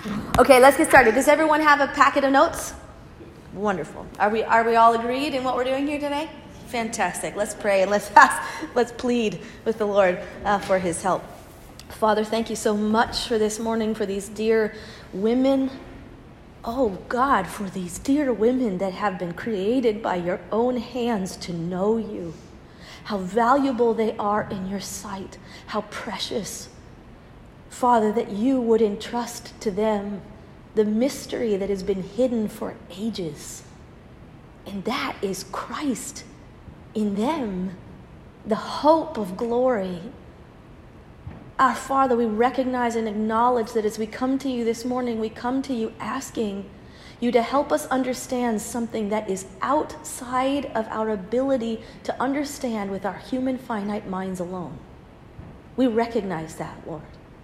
Okay, let's get started. Does everyone have a packet of notes? Wonderful. Are we all agreed in what we're doing here today? Fantastic. Let's pray and let's plead with the Lord for his help. Father, thank you so much for this morning, for these dear women. Oh God, for these dear women that have been created by your own hands to know you. How valuable they are in your sight. How precious. Father, that you would entrust to them the mystery that has been hidden for ages. And that is Christ in them, the hope of glory. Our Father, we recognize and acknowledge that as we come to you this morning, we come to you asking you to help us understand something that is outside of our ability to understand with our human finite minds alone. We recognize that, Lord.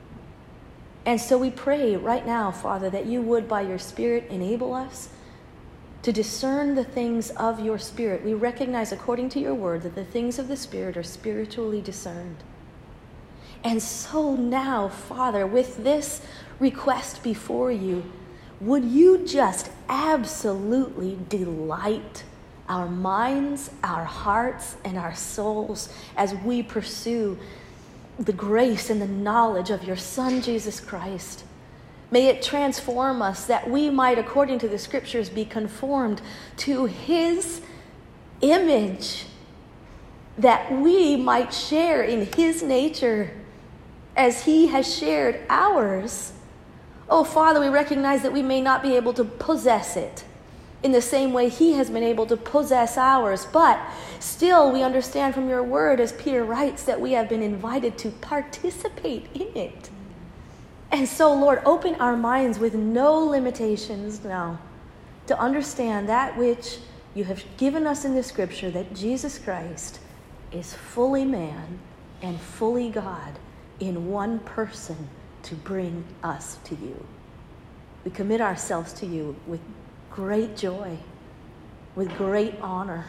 And so we pray right now, Father, that you would, by your Spirit, enable us to discern the things of your Spirit. We recognize, according to your word, that the things of the Spirit are spiritually discerned. And so now, Father, with this request before you, would you just absolutely delight our minds, our hearts, and our souls as we pursue the grace and the knowledge of your Son, Jesus Christ. May it transform us that we might, according to the Scriptures, be conformed to his image, that we might share in his nature as he has shared ours. Oh, Father, we recognize that we may not be able to possess it in the same way he has been able to possess ours. But still, we understand from your word, as Peter writes, that we have been invited to participate in it. And so, Lord, open our minds with no limitations now to understand that which you have given us in the Scripture, that Jesus Christ is fully man and fully God in one person to bring us to you. We commit ourselves to you with great joy, with great honor,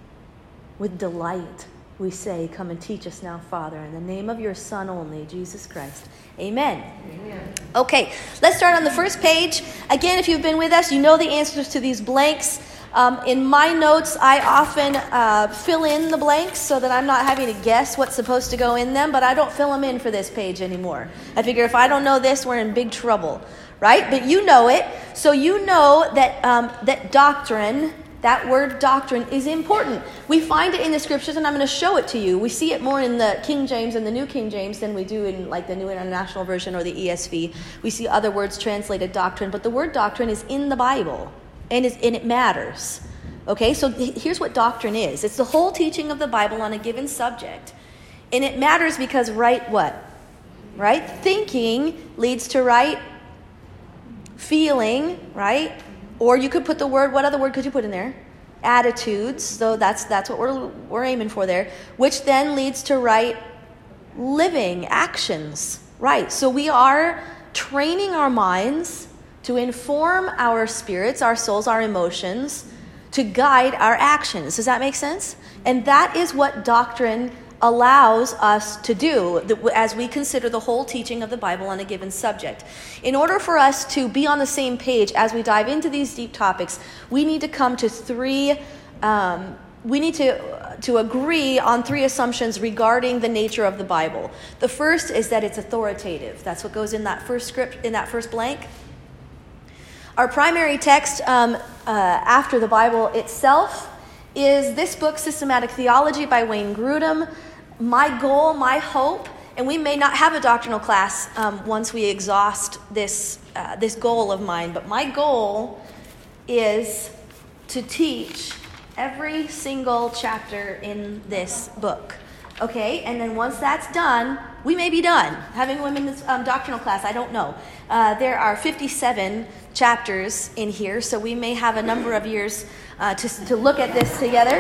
with delight. We say, come and teach us now, Father, in the name of your Son only, Jesus Christ. Amen. Amen. Okay, let's start on the first page. Again, if you've been with us, you know the answers to these blanks. In my notes, I often fill in the blanks so that I'm not having to guess what's supposed to go in them, but I don't fill them in for this page anymore. I figure if I don't know this, we're in big trouble, right? But you know it, so you know that that doctrine, that word doctrine, is important. We find it in the Scriptures, and I'm going to show it to you. We see it more in the King James and the New King James than we do in like the New International Version or the ESV. We see other words translated doctrine, but the word doctrine is in the Bible. And it matters. Okay, so here's what doctrine is. It's the whole teaching of the Bible on a given subject. And it matters because right what? Right? Thinking leads to right feeling, right? Or you could put the word, what other word could you put in there? Attitudes. So that's what we're aiming for there. Which then leads to right living, actions. Right. So we are training our minds to inform our spirits, our souls, our emotions, to guide our actions. Does that make sense? And that is what doctrine allows us to do as we consider the whole teaching of the Bible on a given subject. In order for us to be on the same page as we dive into these deep topics, we need to come to to agree on three assumptions regarding the nature of the Bible. The first is that it's authoritative. That's what goes in that first script, in that first blank. Our primary text after the Bible itself is this book, Systematic Theology by Wayne Grudem. My goal, my hope, and we may not have a doctrinal class once we exhaust this goal of mine, but my goal is to teach every single chapter in this book. Okay, and then once that's done, we may be done having a women's doctrinal class. I don't know. There are 57 chapters in here, so we may have a number of years to look at this together.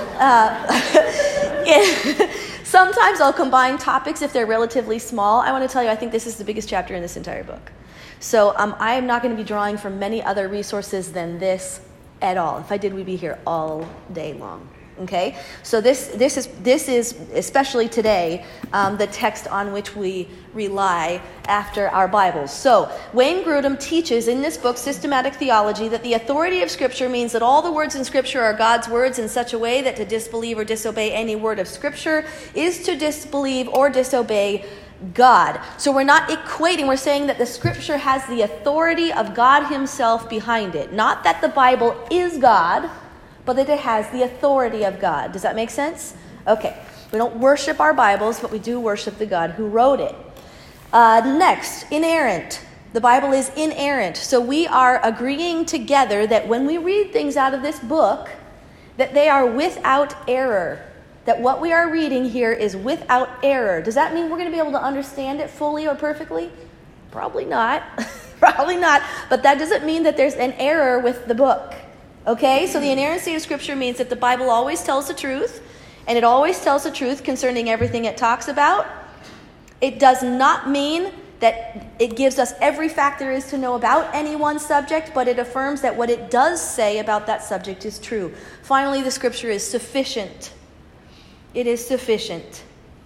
Sometimes I'll combine topics if they're relatively small. I want to tell you, I think this is the biggest chapter in this entire book. So I am not going to be drawing from many other resources than this at all. If I did, we'd be here all day long. Okay, so this is especially today the text on which we rely after our Bibles. So Wayne Grudem teaches in this book, Systematic Theology, that the authority of Scripture means that all the words in Scripture are God's words in such a way that to disbelieve or disobey any word of Scripture is to disbelieve or disobey God. So we're not equating, we're saying that the Scripture has the authority of God himself behind it. Not that the Bible is God, but that it has the authority of God. Does that make sense? Okay. We don't worship our Bibles, but we do worship the God who wrote it. Next, inerrant. The Bible is inerrant. So we are agreeing together that when we read things out of this book, that they are without error. That what we are reading here is without error. Does that mean we're going to be able to understand it fully or perfectly? Probably not. Probably not. But that doesn't mean that there's an error with the book. Okay, so the inerrancy of Scripture means that the Bible always tells the truth, and it always tells the truth concerning everything it talks about. It does not mean that it gives us every fact there is to know about any one subject, but it affirms that what it does say about that subject is true. Finally, the Scripture is sufficient. It is sufficient,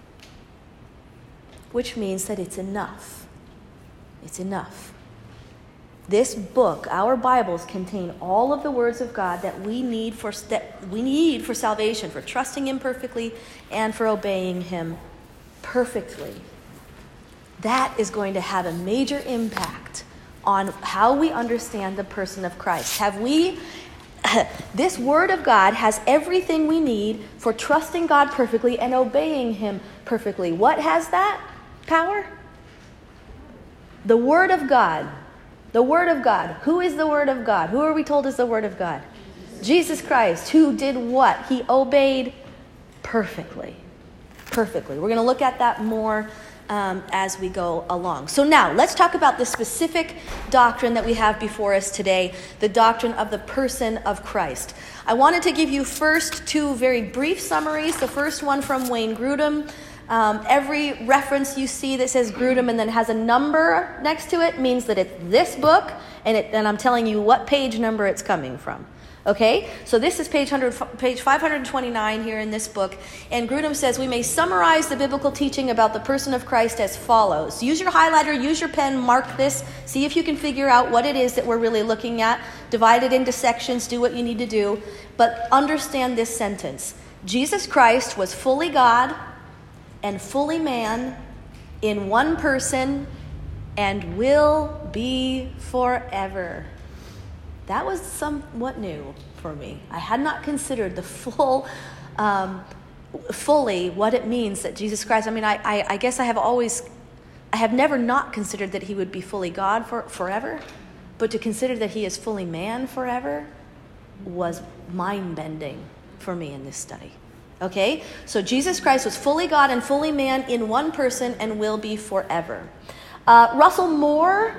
which means that it's enough. It's enough. This book, our Bibles, contain all of the words of God that we need for salvation, for trusting him perfectly and for obeying him perfectly. That is going to have a major impact on how we understand the person of Christ. This word of God has everything we need for trusting God perfectly and obeying him perfectly. What has that power? The word of God. The Word of God. Who is the Word of God? Who are we told is the Word of God? Jesus Christ. Who did what? He obeyed perfectly. Perfectly. We're going to look at that more as we go along. So now, let's talk about the specific doctrine that we have before us today, the doctrine of the person of Christ. I wanted to give you first two very brief summaries. The first one from Wayne Grudem. Every reference you see that says Grudem and then has a number next to it means that it's this book, and I'm telling you what page number it's coming from. Okay? So this is page 529 here in this book, and Grudem says we may summarize the biblical teaching about the person of Christ as follows. Use your highlighter, use your pen, mark this, see if you can figure out what it is that we're really looking at. Divide it into sections, do what you need to do, but understand this sentence. Jesus Christ was fully God and fully man in one person and will be forever. That was somewhat new for me. I had not considered the fully what it means that Jesus Christ, I guess I have never not considered that he would be fully God forever, but to consider that he is fully man forever was mind-bending for me in this study. Okay, so Jesus Christ was fully God and fully man in one person and will be forever. Russell Moore,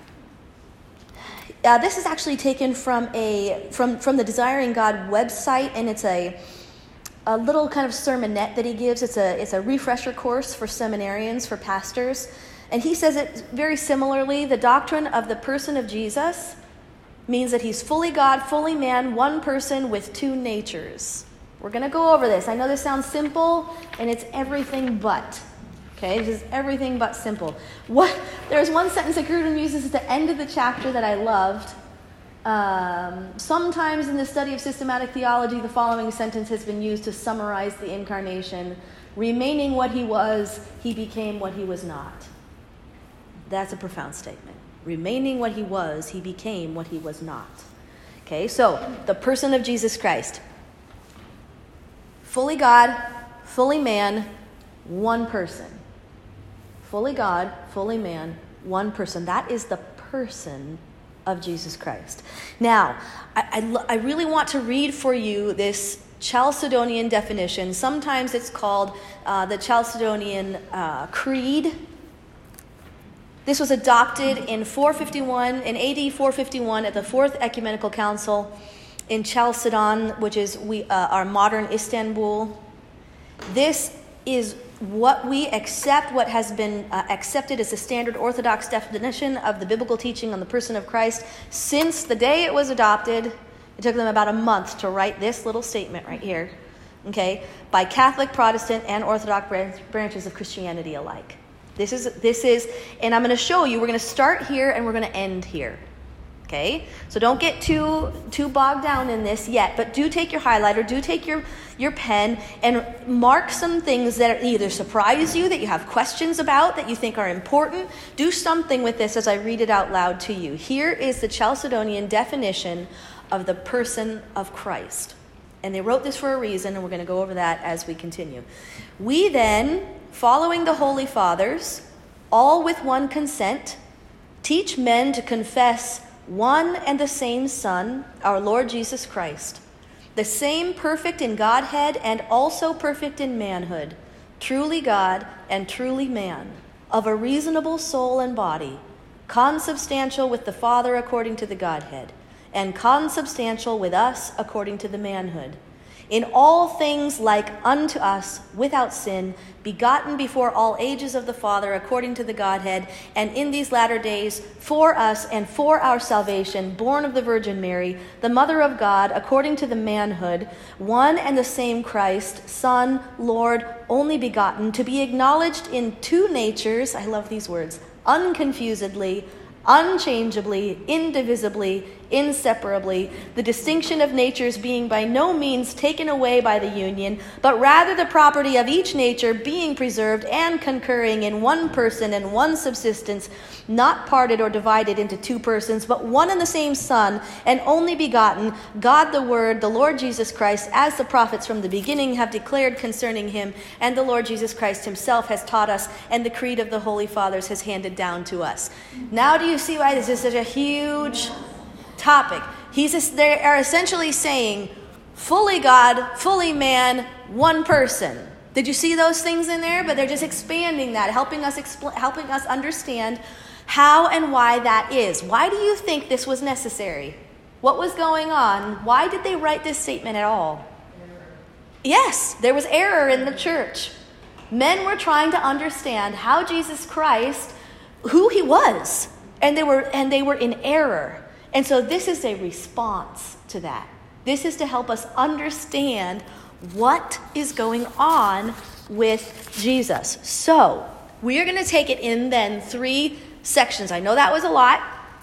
this is actually taken from the Desiring God website, and it's a little kind of sermonette that he gives. It's a refresher course for seminarians, for pastors, and he says it very similarly. The doctrine of the person of Jesus means that he's fully God, fully man, one person with two natures. We're going to go over this. I know this sounds simple, and it's everything but. Okay, this is everything but simple. There's one sentence that Grudem uses at the end of the chapter that I loved. Sometimes in the study of systematic theology, the following sentence has been used to summarize the incarnation. Remaining what he was, he became what he was not. That's a profound statement. Remaining what he was, he became what he was not. Okay, so the person of Jesus Christ. Fully God, fully man, one person. Fully God, fully man, one person. That is the person of Jesus Christ. Now, I really want to read for you this Chalcedonian definition. Sometimes it's called the Chalcedonian Creed. This was adopted in AD 451 at the Fourth Ecumenical Council in Chalcedon, which is our modern Istanbul. This is what we accept, what has been accepted as the standard Orthodox definition of the biblical teaching on the person of Christ since the day it was adopted. It took them about a month to write this little statement right here. okay, by Catholic, Protestant, and Orthodox branches of Christianity alike. This is, and I'm going to show you, we're going to start here and we're going to end here. Okay? So don't get too bogged down in this yet, but do take your highlighter, do take your pen and mark some things that either surprise you, that you have questions about, that you think are important. Do something with this as I read it out loud to you. Here is the Chalcedonian definition of the person of Christ. And they wrote this for a reason, and we're going to go over that as we continue. We then, following the Holy Fathers, all with one consent, teach men to confess one and the same Son, our Lord Jesus Christ, the same perfect in Godhead and also perfect in manhood, truly God and truly man, of a reasonable soul and body, consubstantial with the Father according to the Godhead, and consubstantial with us according to the manhood. In all things like unto us, without sin, begotten before all ages of the Father, according to the Godhead, and in these latter days, for us and for our salvation, born of the Virgin Mary, the Mother of God, according to the manhood, one and the same Christ, Son, Lord, only begotten, to be acknowledged in two natures, I love these words, unconfusedly, unchangeably, indivisibly, inseparably, the distinction of natures being by no means taken away by the union, but rather the property of each nature being preserved and concurring in one person and one subsistence, not parted or divided into two persons, but one and the same Son, and only begotten, God the Word, the Lord Jesus Christ, as the prophets from the beginning have declared concerning him, and the Lord Jesus Christ himself has taught us, and the creed of the Holy Fathers has handed down to us. Now do you see why this is such a huge topic? They are essentially saying, fully God, fully man, one person. Did you see those things in there? But they're just expanding that, helping us understand how and why that is. Why do you think this was necessary? What was going on? Why did they write this statement at all? Yes, there was error in the church. Men were trying to understand how Jesus Christ, who he was, and they were in error. And so this is a response to that. This is to help us understand what is going on with Jesus. So we are going to take it in then 3 sections. I know that was a lot.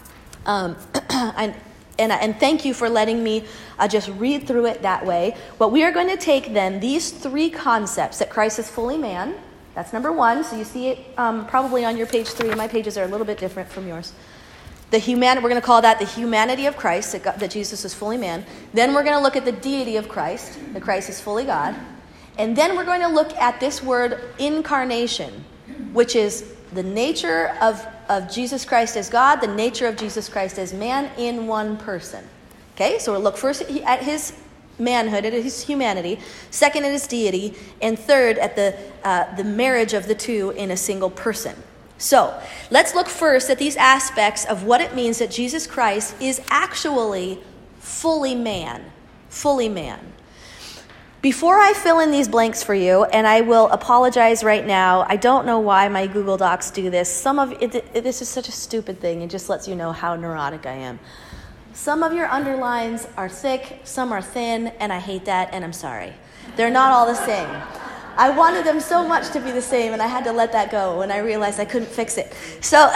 And thank you for letting me just read through it that way. But we are going to take then these 3 concepts: that Christ is fully man. That's number 1. So you see it probably on your page 3. My pages are a little bit different from yours. We're going to call that the humanity of Christ, that Jesus is fully man. Then we're going to look at the deity of Christ, that Christ is fully God. And then we're going to look at this word incarnation, which is the nature of Jesus Christ as God, the nature of Jesus Christ as man in one person. Okay, so we'll look first at his manhood, at his humanity, second at his deity, and third at the marriage of the two in a single person. So let's look first at these aspects of what it means that Jesus Christ is actually fully man. Fully man. Before I fill in these blanks for you, and I will apologize right now, I don't know why my Google Docs do this. This is such a stupid thing. It just lets you know how neurotic I am. Some of your underlines are thick, some are thin, and I hate that, and I'm sorry. They're not all the same. I wanted them so much to be the same, and I had to let that go when I realized I couldn't fix it. So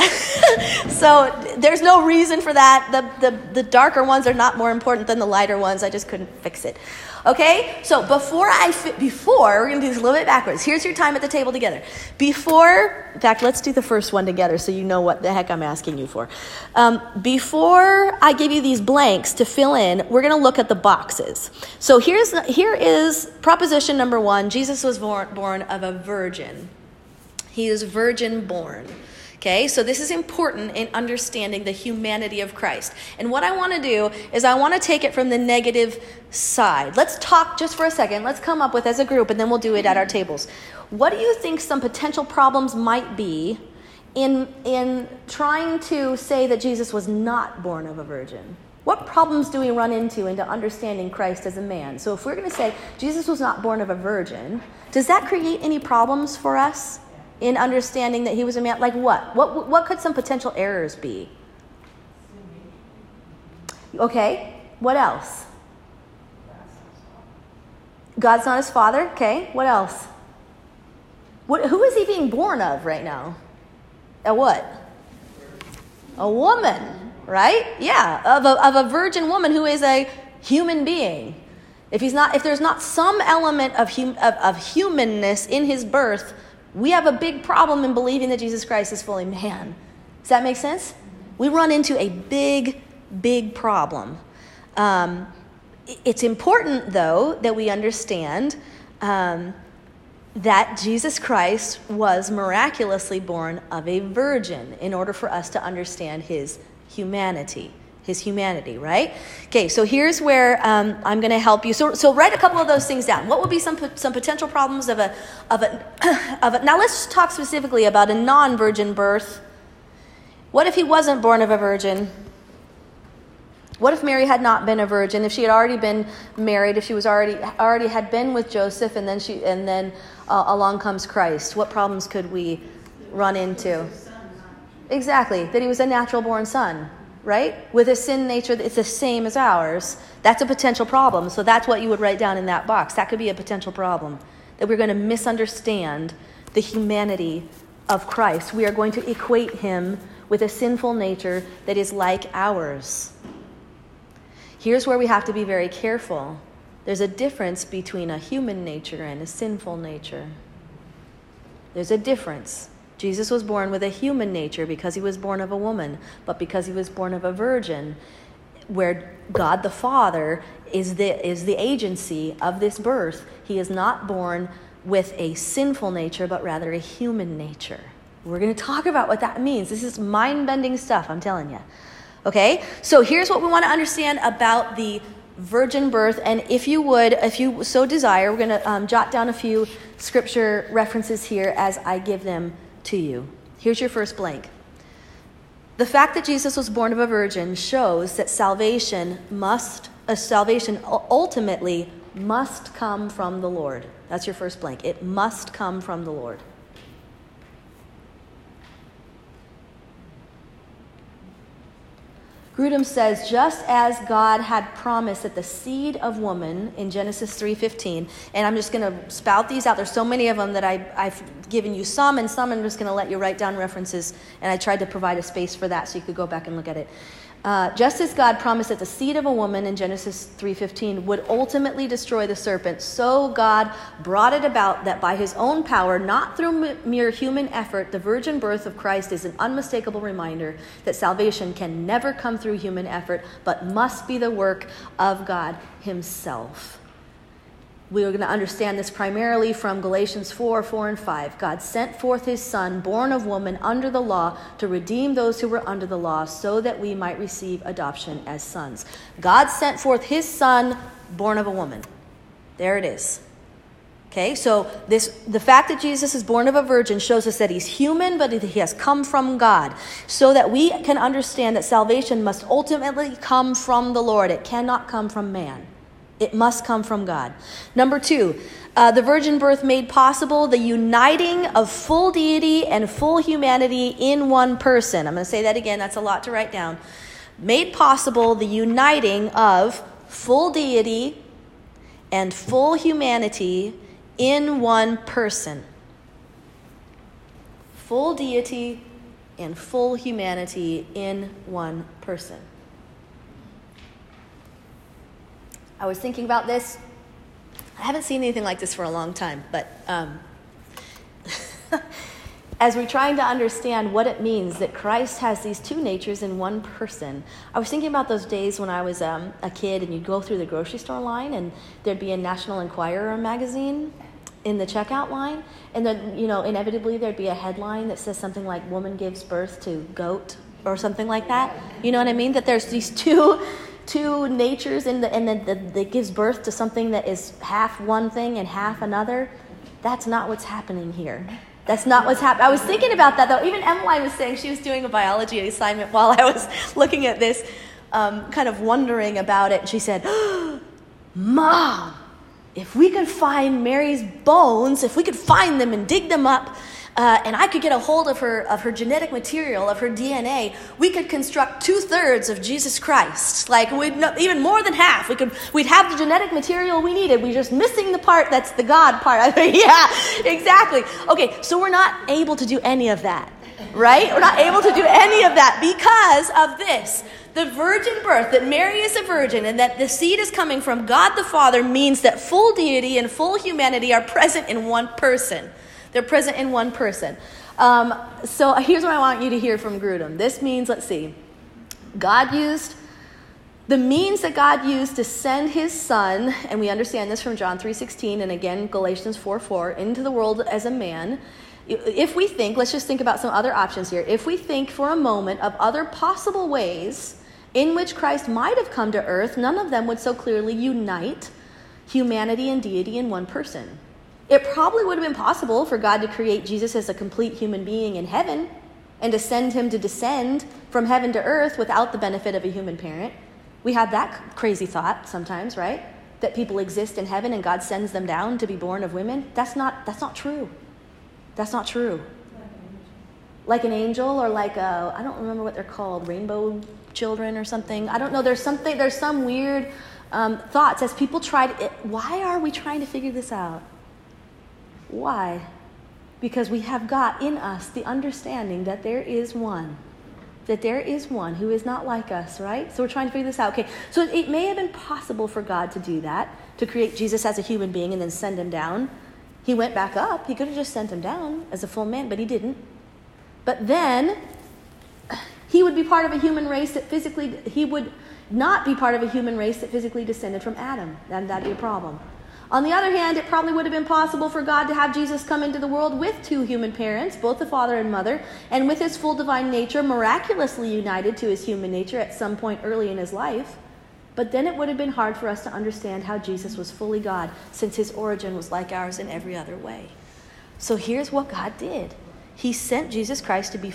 there's no reason for that. The darker ones are not more important than the lighter ones. I just couldn't fix it. Okay? So before we're going to do this a little bit backwards. Here's your time at the table together. In fact, let's do the first one together so you know what the heck I'm asking you for. Before I give you these blanks to fill in, we're going to look at the boxes. So here is proposition number 1. Jesus was born of a virgin. He is virgin born. Okay, so this is important in understanding the humanity of Christ. And what I want to do is I want to take it from the negative side. Let's talk just for a second. Let's come up with as a group, and then we'll do it at our tables. What do you think some potential problems might be in trying to say that Jesus was not born of a virgin? What problems do we run into understanding Christ as a man? So if we're going to say Jesus was not born of a virgin, does that create any problems for us in understanding that he was a man? Like what? What could some potential errors be? Okay, what else? God's not his father. Okay, what else? Who is he being born of right now? A what? A woman, right? Yeah, of a virgin woman who is a human being. If there's not some element of humanness in his birth, we have a big problem in believing that Jesus Christ is fully man. Does that make sense? We run into a big, big problem. It's important, though, that we understand that Jesus Christ was miraculously born of a virgin in order for us to understand his humanity, right? Okay, so here's where I'm going to help you. So write a couple of those things down. What would be some potential problems of a now let's talk specifically about a non-virgin birth. What if he wasn't born of a virgin? What if Mary had not been a virgin? If she had already been married, if she was already had been with Joseph, and then along comes Christ, what problems could we run into? Exactly, that he was a natural born son, right? With a sin nature that's the same as ours. That's a potential problem. So that's what you would write down in that box. That could be a potential problem, that we're going to misunderstand the humanity of Christ. We are going to equate him with a sinful nature that is like ours. Here's where we have to be very careful. There's a difference between a human nature and a sinful nature. There's a difference. Jesus was born with a human nature because he was born of a woman, but because he was born of a virgin, where God the Father is the agency of this birth, he is not born with a sinful nature, but rather a human nature. We're going to talk about what that means. This is mind-bending stuff, I'm telling you. Okay, so here's what we want to understand about the virgin birth. And if you so desire, we're going to jot down a few scripture references here as I give them to you. Here's your first blank. The fact that Jesus was born of a virgin shows that salvation ultimately must come from the Lord. That's your first blank. It must come from the Lord. Grudem says, just as God had promised that the seed of woman in Genesis 3:15, and I'm just going to spout these out. There's so many of them that I've given you some, and some I'm just going to let you write down references, and I tried to provide a space for that so you could go back and look at it. Just as God promised that the seed of a woman in Genesis 3:15 would ultimately destroy the serpent, so God brought it about that by his own power, not through mere human effort, the virgin birth of Christ is an unmistakable reminder that salvation can never come through human effort, but must be the work of God himself. We are going to understand this primarily from Galatians 4 and 5. God sent forth his Son, born of woman under the law, to redeem those who were under the law, so that we might receive adoption as sons. God sent forth his Son, born of a woman. There it is. Okay, so the fact that Jesus is born of a virgin shows us that he's human, but he has come from God, so that we can understand that salvation must ultimately come from the Lord. It cannot come from man. It must come from God. Number 2, the virgin birth made possible the uniting of full deity and full humanity in one person. I'm going to say that again. That's a lot to write down. Made possible the uniting of full deity and full humanity in one person. Full deity and full humanity in one person. I was thinking about this. I haven't seen anything like this for a long time, but as we're trying to understand what it means that Christ has these two natures in one person, I was thinking about those days when I was a kid and you'd go through the grocery store line and there'd be a National Enquirer magazine in the checkout line, and then, inevitably there'd be a headline that says something like "Woman gives birth to goat" or something like that. You know what I mean? That there's these two natures and then that gives birth to something that is half one thing and half another. That's not what's happening here. That's not what's happening. I was thinking about that, though. Even Emmeline was saying she was doing a biology assignment while I was looking at this, kind of wondering about it. She said, "Mom, if we could find Mary's bones, if we could find them and dig them up, and I could get a hold of her genetic material, of her DNA, we could construct 2/3 of Jesus Christ. Like, even more than half. We'd have the genetic material we needed. We're just missing the part that's the God part. Yeah, exactly. Okay, so we're not able to do any of that, right? We're not able to do any of that because of this. The virgin birth, that Mary is a virgin and that the seed is coming from God the Father, means that full deity and full humanity are present in one person. They're present in one person. So here's what I want you to hear from Grudem. This means, let's see, the means that God used to send his son, and we understand this from John 3:16 and again Galatians 4:4, into the world as a man. If we think, let's just think about some other options here. If we think for a moment of other possible ways in which Christ might have come to earth, none of them would so clearly unite humanity and deity in one person. It probably would have been possible for God to create Jesus as a complete human being in heaven and to send him to descend from heaven to earth without the benefit of a human parent. We have that crazy thought sometimes, right? That people exist in heaven and God sends them down to be born of women. That's not true. That's not true. Like an angel or like I don't remember what they're called, rainbow children or something. I don't know. There's some weird thoughts as people why are we trying to figure this out? Why? Because we have got in us the understanding that there is one who is not like us, right? So we're trying to figure this out. Okay, so it may have been possible for God to do that, to create Jesus as a human being and then send him down. He went back up. He could have just sent him down as a full man, but he didn't. But then he would be part of a human race he would not be part of a human race that physically descended from Adam. Then that'd be a problem. On the other hand, it probably would have been possible for God to have Jesus come into the world with two human parents, both the father and mother, and with his full divine nature miraculously united to his human nature at some point early in his life. But then it would have been hard for us to understand how Jesus was fully God, since his origin was like ours in every other way. So here's what God did. He sent Jesus Christ to be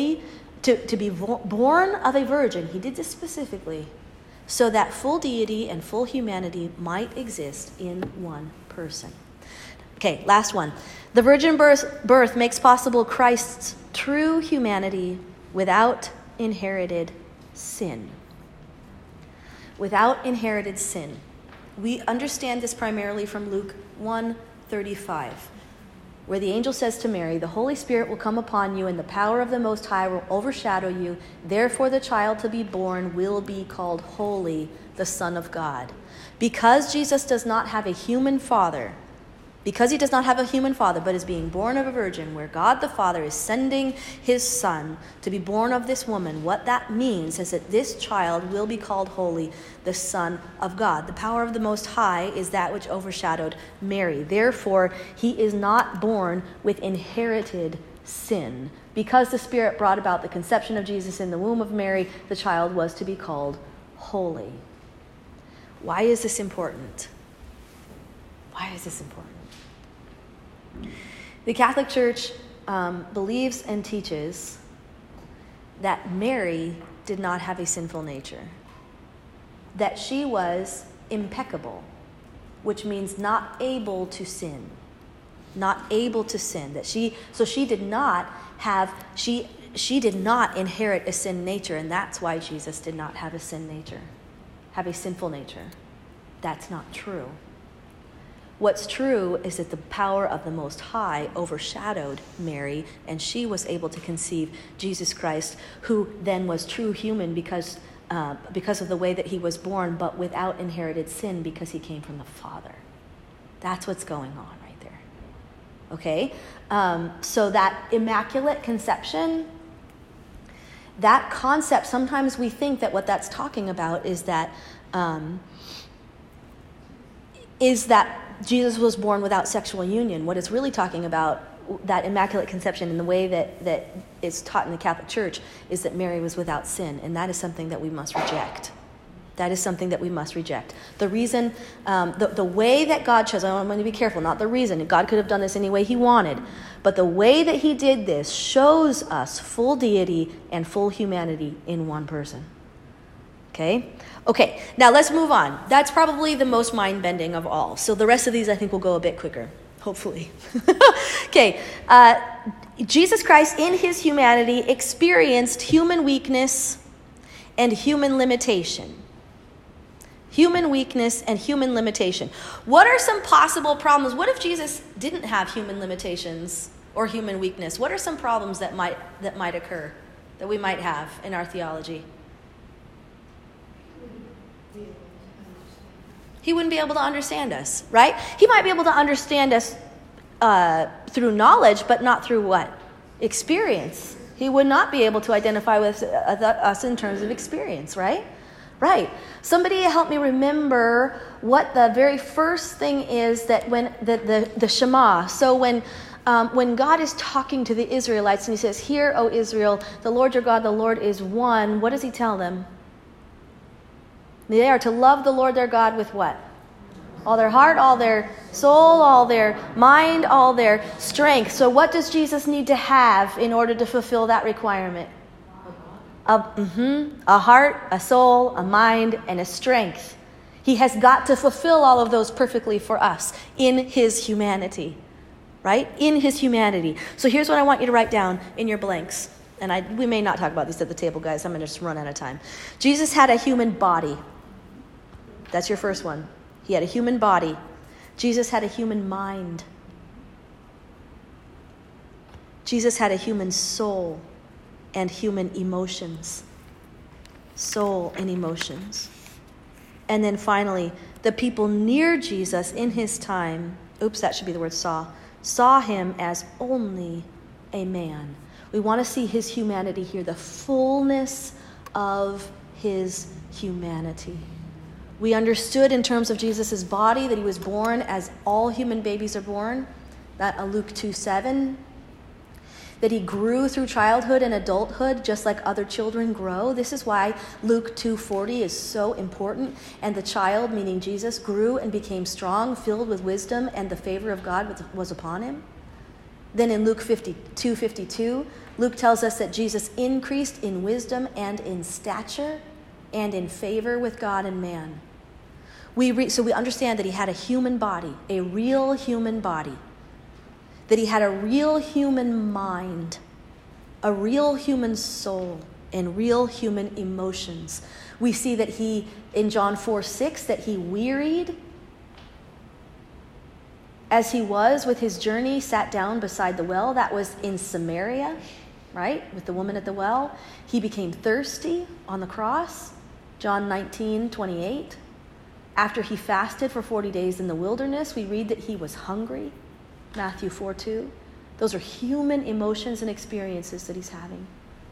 born of a virgin. He did this specifically so that full deity and full humanity might exist in one person. Okay, last one. The virgin birth makes possible Christ's true humanity without inherited sin. Without inherited sin. We understand this primarily from Luke 1:35, where the angel says to Mary, "The Holy Spirit will come upon you, and the power of the Most High will overshadow you. Therefore the child to be born will be called Holy, the Son of God." Because Jesus does not have a human father, but is being born of a virgin, where God the Father is sending his Son to be born of this woman, what that means is that this child will be called Holy, the Son of God. The power of the Most High is that which overshadowed Mary. Therefore, he is not born with inherited sin. Because the Spirit brought about the conception of Jesus in the womb of Mary, the child was to be called Holy. Why is this important? Why is this important? The Catholic Church believes and teaches that Mary did not have a sinful nature, that she was impeccable, which means not able to sin, that she did not inherit a sin nature, and that's why Jesus did not have a sinful nature. That's not true. What's true is that the power of the Most High overshadowed Mary, and she was able to conceive Jesus Christ, who then was true human because of the way that he was born, but without inherited sin because he came from the Father. That's what's going on right there. Okay? So that immaculate conception, that concept, sometimes we think that what that's talking about is that Jesus was born without sexual union. What it's really talking about, that immaculate conception in the way that is taught in the Catholic Church, is that Mary was without sin, and that is something that we must reject. The reason, the way that God chose, I'm going to be careful, not the reason. God could have done this any way he wanted, but the way that he did this shows us full deity and full humanity in one person. Okay, now let's move on. That's probably the most mind-bending of all. So the rest of these I think will go a bit quicker. hopefully. Okay, Jesus Christ in his humanity experienced human weakness and human limitation. Human weakness and human limitation. What are some possible problems? What if Jesus didn't have human limitations or human weakness? What are some problems that might occur, that we might have in our theology? He wouldn't be able to understand us, right? He might be able to understand us through knowledge, but not through what? Experience. He would not be able to identify with us in terms of experience, right? Right. Somebody help me remember what the very first thing is that when the Shema. So when God is talking to the Israelites and he says, "Hear, O Israel, the Lord your God, the Lord is one." What does he tell them? They are to love the Lord their God with what? All their heart, all their soul, all their mind, all their strength. So what does Jesus need to have in order to fulfill that requirement? A heart, a soul, a mind, and a strength. He has got to fulfill all of those perfectly for us in his humanity, right? In his humanity. So here's what I want you to write down in your blanks. And we may not talk about these at the table, guys. I'm going to just run out of time. Jesus had a human body. That's your first one. He had a human body. Jesus had a human mind. Jesus had a human soul and human emotions. Soul and emotions. And then finally, the people near Jesus in his time, that should be the word saw him as only a man. We want to see his humanity here, the fullness of his humanity. We understood in terms of Jesus' body that he was born as all human babies are born, that Luke 2:7. That he grew through childhood and adulthood just like other children grow. This is why Luke 2:40 is so important. And the child, meaning Jesus, grew and became strong, filled with wisdom, and the favor of God was upon him. Then in Luke 2:52, Luke tells us that Jesus increased in wisdom and in stature and in favor with God and man. So we understand that he had a human body, a real human body. That he had a real human mind, a real human soul, and real human emotions. We see that he, in John 4:6, that he wearied as he was with his journey, sat down beside the well. That was in Samaria, right, with the woman at the well. He became thirsty on the cross, John 19:28. After he fasted for 40 days in the wilderness, we read that he was hungry. Matthew 4:2. Those are human emotions and experiences that he's having.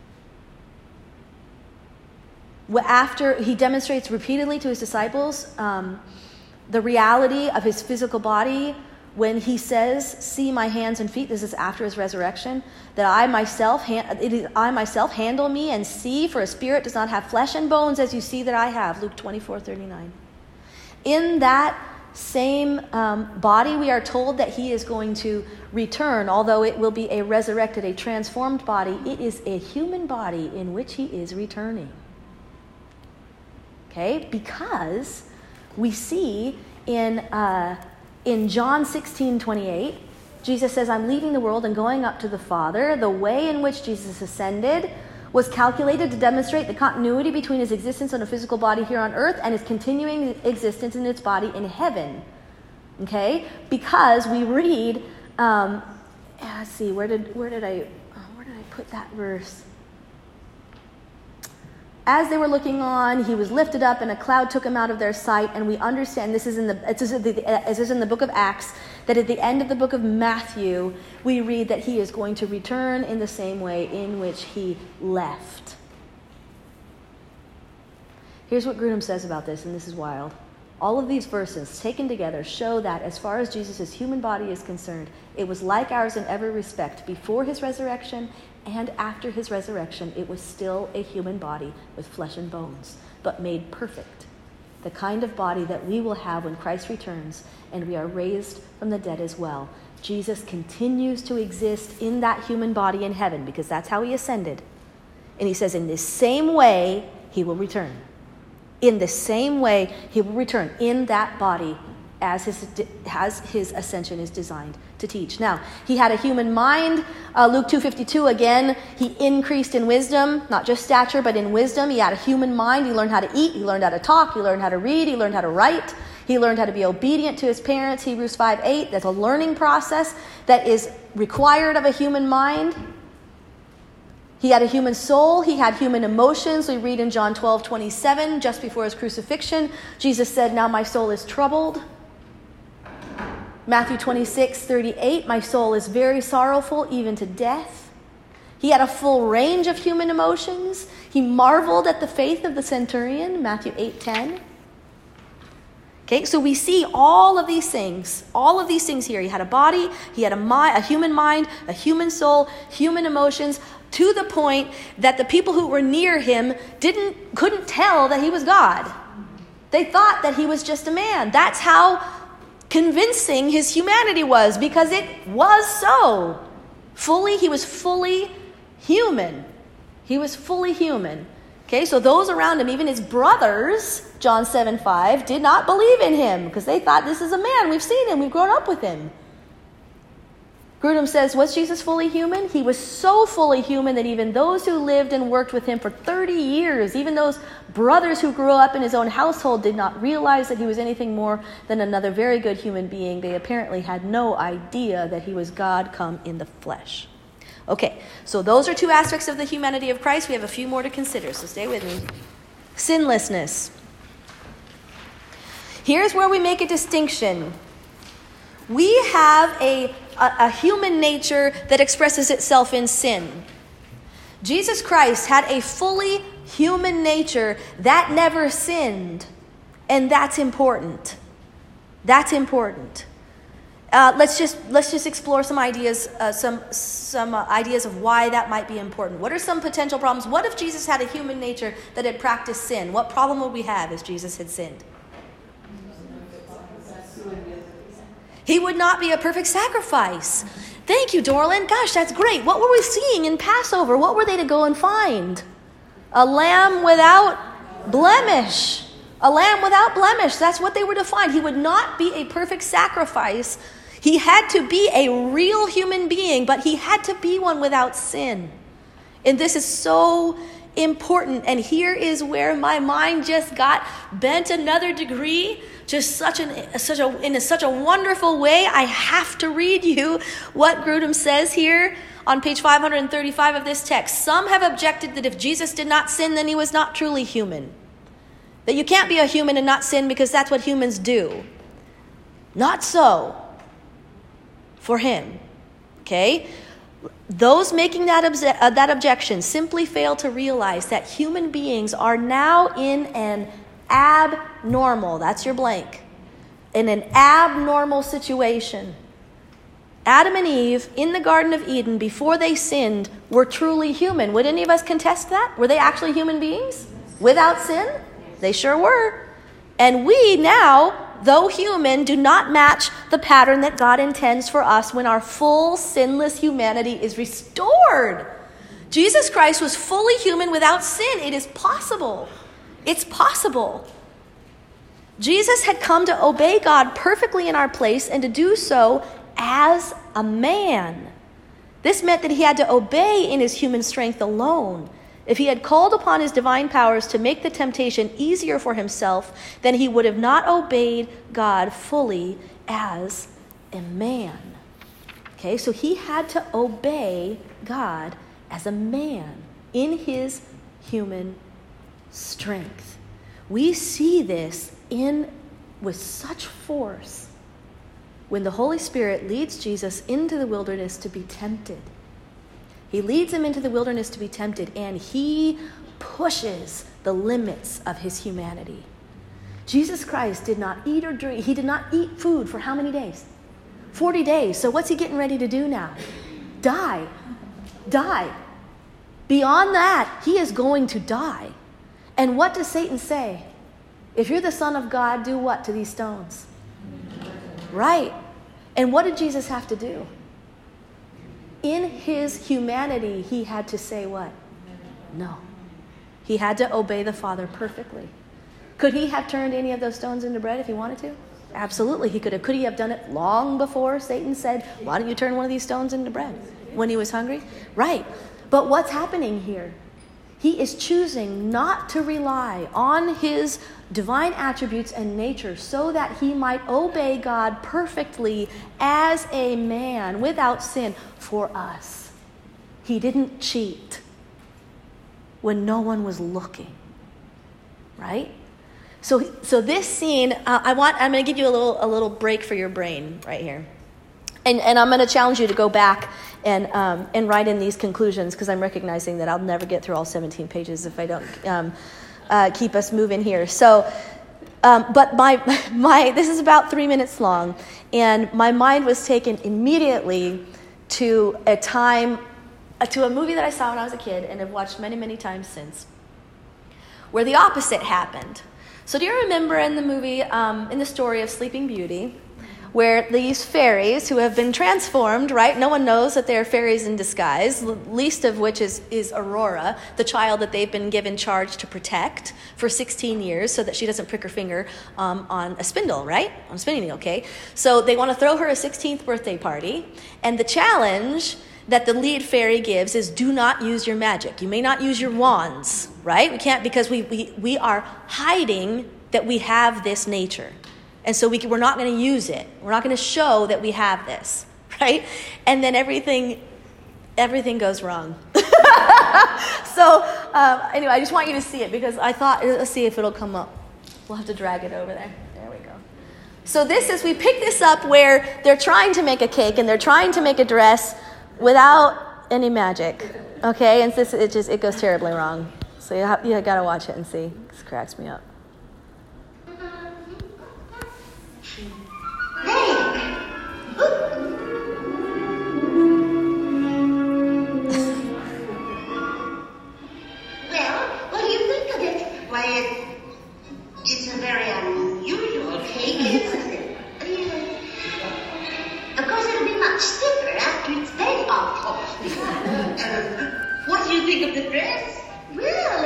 After he demonstrates repeatedly to his disciples the reality of his physical body when he says, "See my hands and feet," this is after his resurrection, "that I myself handle me and see, for a spirit does not have flesh and bones as you see that I have," Luke 24:39. In that same body, we are told that he is going to return, although it will be a resurrected, a transformed body. It is a human body in which he is returning. Okay? Because we see in John 16:28, Jesus says, "I'm leaving the world and going up to the Father." The way in which Jesus ascended was calculated to demonstrate the continuity between his existence on a physical body here on earth and his continuing existence in its body in heaven. Okay? Because we read, let's see, where did I put that verse? As they were looking on, he was lifted up, and a cloud took him out of their sight. And we understand this is in the book of Acts, that at the end of the book of Matthew, we read that he is going to return in the same way in which he left. Here's what Grudem says about this, and this is wild. All of these verses taken together show that as far as Jesus' human body is concerned, it was like ours in every respect. Before his resurrection and after his resurrection, it was still a human body with flesh and bones, but made perfect. The kind of body that we will have when Christ returns and we are raised from the dead as well. Jesus continues to exist in that human body in heaven because that's how he ascended. And he says in this same way, he will return. In the same way, he will return in that body as his ascension is designed to teach. Now, he had a human mind. Luke 2:52, again, he increased in wisdom, not just stature, but in wisdom. He had a human mind. He learned how to eat. He learned how to talk. He learned how to read. He learned how to write. He learned how to be obedient to his parents. Hebrews 5:8, that's a learning process that is required of a human mind. He had a human soul. He had human emotions. We read in John 12:27, just before his crucifixion, Jesus said, "Now my soul is troubled." Matthew 26:38, "My soul is very sorrowful, even to death." He had a full range of human emotions. He marveled at the faith of the centurion, Matthew 8:10. Okay, so we see all of these things here. He had a body, he had a human mind, a human soul, human emotions, to the point that the people who were near him couldn't tell that he was God. They thought that he was just a man. That's how convincing his humanity was, because it was so. He was fully human. He was fully human. Okay, so those around him, even his brothers, John 7:5, did not believe in him because they thought, this is a man. We've seen him. We've grown up with him. Grudem says, was Jesus fully human? He was so fully human that even those who lived and worked with him for 30 years, even those brothers who grew up in his own household, did not realize that he was anything more than another very good human being. They apparently had no idea that he was God come in the flesh. Okay, so those are two aspects of the humanity of Christ. We have a few more to consider, so stay with me. Sinlessness. Here's where we make a distinction. We have a human nature that expresses itself in sin. Jesus Christ had a fully human nature that never sinned, and that's important. That's important. Let's just explore some ideas, some ideas of why that might be important. What are some potential problems? What if Jesus had a human nature that had practiced sin? What problem would we have if Jesus had sinned? He would not be a perfect sacrifice. Thank you, Dorlin. Gosh, that's great. What were we seeing in Passover? What were they to go and find? A lamb without blemish. A lamb without blemish. That's what they were to find. He would not be a perfect sacrifice. He had to be a real human being, but he had to be one without sin. And this is so important. And here is where my mind just got bent another degree. Just in such a wonderful way. I have to read you what Grudem says here on page 535 of this text. Some have objected that if Jesus did not sin, then he was not truly human. That you can't be a human and not sin because that's what humans do. Not so for him. Okay? Those making that objection simply fail to realize that human beings are now in an abnormal, that's your blank, in an abnormal situation. Adam and Eve in the Garden of Eden, before they sinned, were truly human. Would any of us contest that? Were they actually human beings without sin? They sure were. And we now, though human, do not match the pattern that God intends for us when our full sinless humanity is restored. Jesus Christ was fully human without sin. It is possible. It's possible. Jesus had come to obey God perfectly in our place and to do so as a man. This meant that he had to obey in his human strength alone. If he had called upon his divine powers to make the temptation easier for himself, then he would have not obeyed God fully as a man. Okay, so he had to obey God as a man in his human strength. We see this with such force when the Holy Spirit leads Jesus into the wilderness to be tempted. He leads him into the wilderness to be tempted, and he pushes the limits of his humanity. Jesus Christ did not eat or drink. He did not eat food for how many days? 40 days. So what's he getting ready to do now? Die. Beyond that, he is going to die. And what does Satan say? If you're the Son of God, do what to these stones? Right. And what did Jesus have to do? In his humanity, he had to say what? No. He had to obey the Father perfectly. Could he have turned any of those stones into bread if he wanted to? Absolutely, he could have. Could he have done it long before Satan said, why don't you turn one of these stones into bread when he was hungry? Right. But what's happening here? He is choosing not to rely on his divine attributes and nature so that he might obey God perfectly as a man without sin for us. He didn't cheat when no one was looking, right? So this scene, I'm going to give you a little break for your brain right here. And I'm going to challenge you to go back and write in these conclusions, because I'm recognizing that I'll never get through all 17 pages if I don't keep us moving here. So, but my this is about 3 minutes long, and my mind was taken immediately to a movie that I saw when I was a kid and have watched many, many times since, where the opposite happened. So do you remember in the movie, in the story of Sleeping Beauty, where these fairies who have been transformed, right? No one knows that they're fairies in disguise, least of which is Aurora, the child that they've been given charge to protect for 16 years so that she doesn't prick her finger on a spindle, right? On a spinning needle, okay? So they want to throw her a 16th birthday party, and the challenge that the lead fairy gives is, do not use your magic. You may not use your wands, right? We can't, because we are hiding that we have this nature. And so we're not going to use it. We're not going to show that we have this, right? And then everything goes wrong. So anyway, I just want you to see it, because I thought, let's see if it'll come up. We'll have to drag it over there. There we go. So we pick this up where they're trying to make a cake and they're trying to make a dress without any magic, okay? And it goes terribly wrong. So you got to watch it and see. This cracks me up. It's a very unusual cake, isn't it? Of course, it'll be much stiffer after it's baked, of course. What do you think of the dress? Well,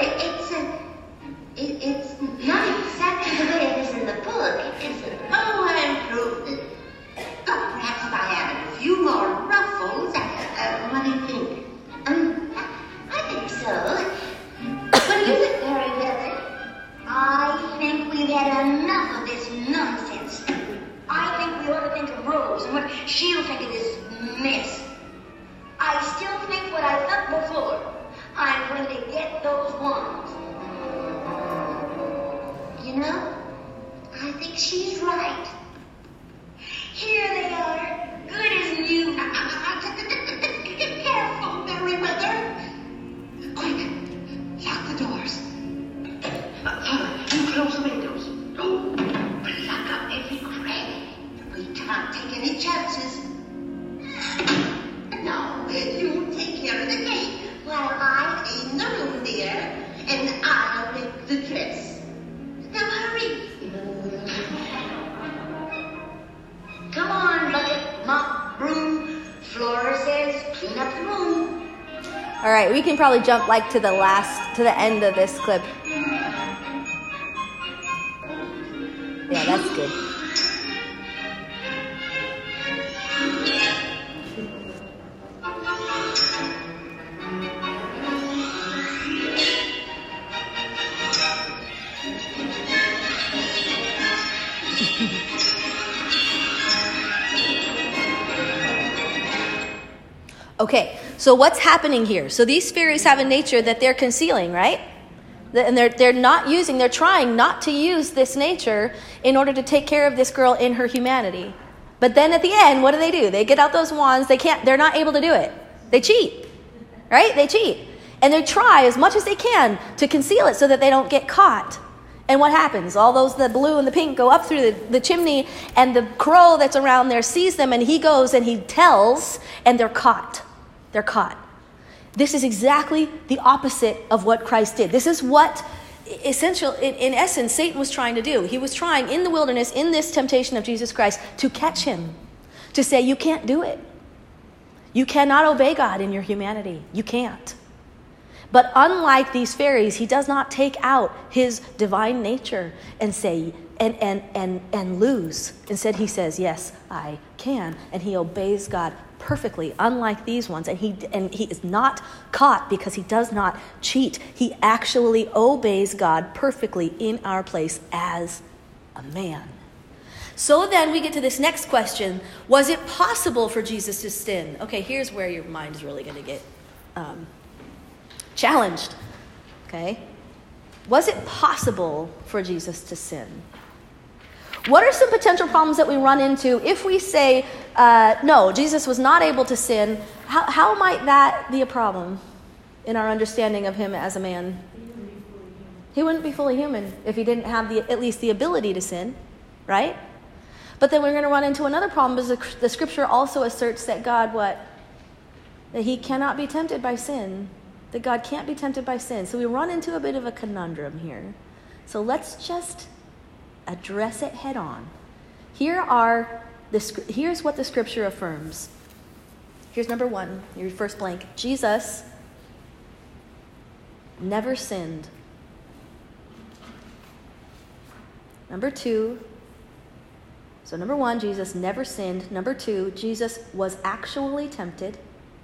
it's not exactly the way it is in the book, is it? Oh, I improved it. But perhaps if I added a few more ruffles, what do you think? I think so. What do you think, Mary Willis? I think we've had enough of this nonsense. I think we ought to think of Rose and what she'll think of this mess. I still think what I thought before. I'm going to get those wands. You know, I think she's right. Here they are, good as new. Careful, Merryweather. Quick, lock the doors. You close the windows. Oh, lock up every crack. We can't take any chances. Now, you take care of the cake while I clean the room, dear, and I'll make the dress. Now hurry. Come on, bucket, mop, broom. Flora says clean up the room. All right, we can probably jump to the end of this clip. Yeah, that's good. Okay, so what's happening here? So these fairies have a nature that they're concealing, right? And they're trying not to use this nature in order to take care of this girl in her humanity. But then at the end, what do? They get out those wands. They're not able to do it. They cheat, right? They cheat. And they try as much as they can to conceal it so that they don't get caught. And what happens? The blue and the pink go up through the chimney, and the crow that's around there sees them, and he goes and he tells, and they're caught. They're caught. This is exactly the opposite of what Christ did. This is what, in essence, Satan was trying to do. He was trying in the wilderness, in this temptation of Jesus Christ, to catch him, to say, you can't do it. You cannot obey God in your humanity. You can't. But unlike these fairies, he does not take out his divine nature and say, and lose. Instead, he says, yes, I can. And he obeys God perfectly, unlike these ones. And he is not caught because he does not cheat. He actually obeys God perfectly in our place as a man. So then we get to this next question. Was it possible for Jesus to sin? Okay, here's where your mind is really going to get challenged. Okay? Was it possible for Jesus to sin? What are some potential problems that we run into if we say, no, Jesus was not able to sin? How might that be a problem in our understanding of him as a man? He wouldn't be fully human if he didn't have at least the ability to sin, right? But then we're going to run into another problem because the scripture also asserts that God, what? That he cannot be tempted by sin. That God can't be tempted by sin. So we run into a bit of a conundrum here. So let's just address it head on. Here's what the scripture affirms. Here's number one, your first blank. Jesus never sinned. Number two, so number one, Jesus never sinned. Number two, Jesus was actually tempted.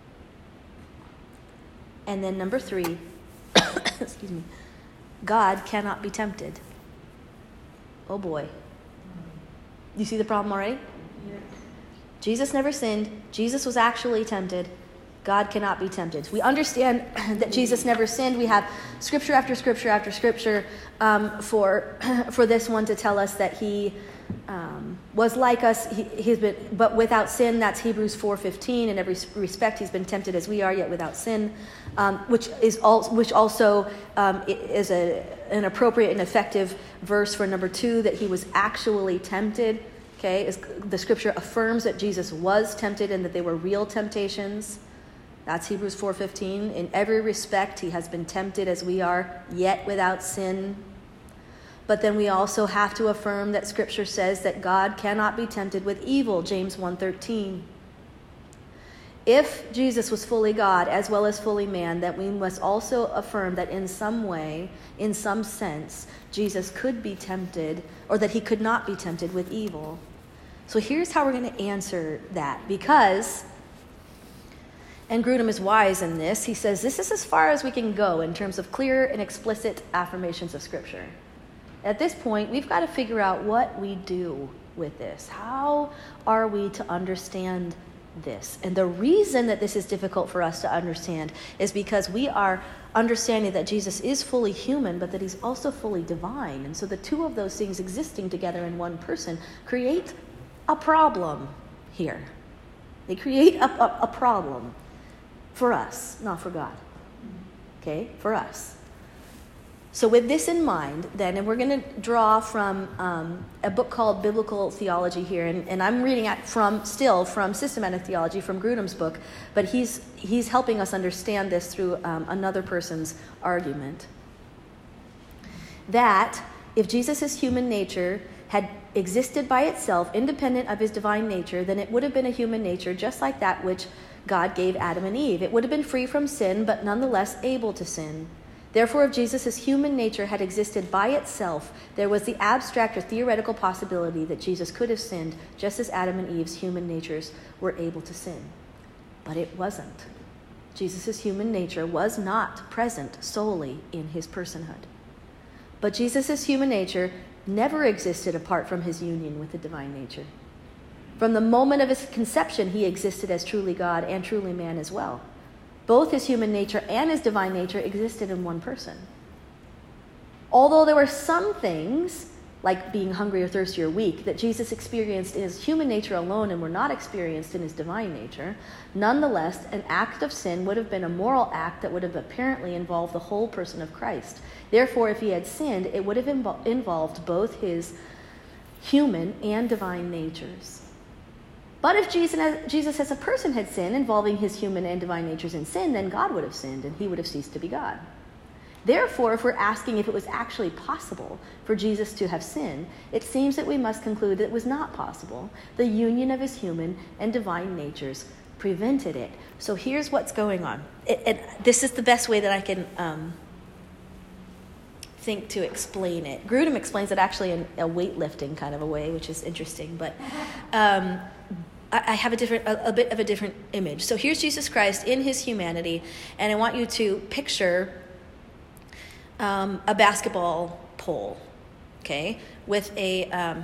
And then number three, excuse me, God cannot be tempted. Oh boy. You see the problem already? Yes. Jesus never sinned. Jesus was actually tempted. God cannot be tempted. We understand that Jesus never sinned. We have scripture after scripture after scripture for this one to tell us that he was like us. He's been, but without sin. That's Hebrews 4:15. In every respect, he's been tempted as we are, yet without sin. Which also is an appropriate and effective verse for number two, that he was actually tempted. Okay, the scripture affirms that Jesus was tempted and that they were real temptations. That's Hebrews 4:15. In every respect, he has been tempted as we are, yet without sin. But then we also have to affirm that scripture says that God cannot be tempted with evil, James 1:13. If Jesus was fully God as well as fully man, that we must also affirm that in some way, in some sense, Jesus could be tempted, or that he could not be tempted with evil. So here's how we're going to answer that, because, and Grudem is wise in this, he says this is as far as we can go in terms of clear and explicit affirmations of Scripture. At this point, we've got to figure out what we do with this. How are we to understand this? And the reason that this is difficult for us to understand is because we are understanding that Jesus is fully human, but that he's also fully divine. And so the two of those things existing together in one person create a problem here. They create a problem for us, not for God. Okay, for us. So with this in mind, then, and we're going to draw from a book called Biblical Theology here, and I'm reading from Systematic Theology, from Grudem's book, but he's helping us understand this through another person's argument. That if Jesus' human nature had existed by itself, independent of his divine nature, then it would have been a human nature just like that which God gave Adam and Eve. It would have been free from sin, but nonetheless able to sin. Therefore, if Jesus' human nature had existed by itself, there was the abstract or theoretical possibility that Jesus could have sinned just as Adam and Eve's human natures were able to sin. But it wasn't. Jesus' human nature was not present solely in his personhood. But Jesus' human nature never existed apart from his union with the divine nature. From the moment of his conception, he existed as truly God and truly man as well. Both his human nature and his divine nature existed in one person. Although there were some things, like being hungry or thirsty or weak, that Jesus experienced in his human nature alone and were not experienced in his divine nature, nonetheless, an act of sin would have been a moral act that would have apparently involved the whole person of Christ. Therefore, if he had sinned, it would have involved both his human and divine natures. But if Jesus as a person had sinned, involving his human and divine natures in sin, then God would have sinned and he would have ceased to be God. Therefore, if we're asking if it was actually possible for Jesus to have sinned, it seems that we must conclude that it was not possible. The union of his human and divine natures prevented it. So here's what's going on. This is the best way that I can think to explain it. Grudem explains it actually in a weightlifting kind of a way, which is interesting. But I have a bit of a different image. So here's Jesus Christ in his humanity, and I want you to picture a basketball pole, okay, with a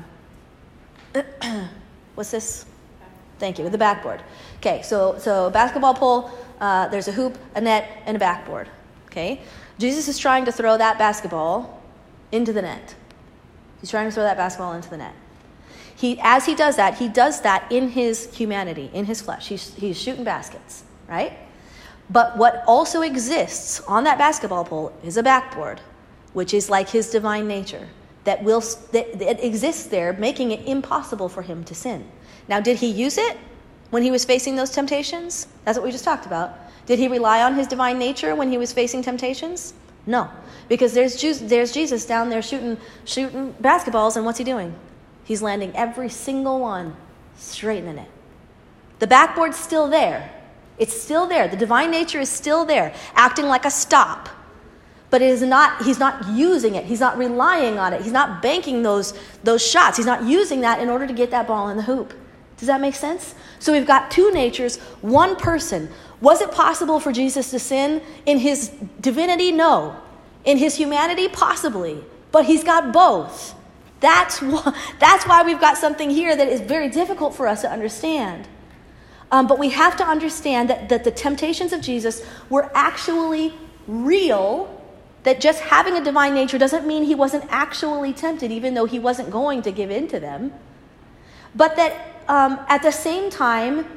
what's this? Thank you, with a backboard. Okay, so basketball pole. There's a hoop, a net, and a backboard. Okay, Jesus is trying to throw that basketball into the net. He's trying to throw that basketball into the net. As he does that in his humanity, in his flesh. He's shooting baskets, right? But what also exists on that basketball pole is a backboard, which is like his divine nature that exists there, making it impossible for him to sin. Now, did he use it when he was facing those temptations? That's what we just talked about. Did he rely on his divine nature when he was facing temptations? No, because there's Jesus down there shooting basketballs, and what's he doing? He's landing every single one straight in the net. The backboard's still there. It's still there. The divine nature is still there, acting like a stop. But he's not using it. He's not relying on it. He's not banking those shots. He's not using that in order to get that ball in the hoop. Does that make sense? So we've got two natures, one person. Was it possible for Jesus to sin? In his divinity, no. In his humanity, possibly. But he's got both. That's why we've got something here that is very difficult for us to understand. But we have to understand that the temptations of Jesus were actually real, that just having a divine nature doesn't mean he wasn't actually tempted, even though he wasn't going to give in to them. But that at the same time,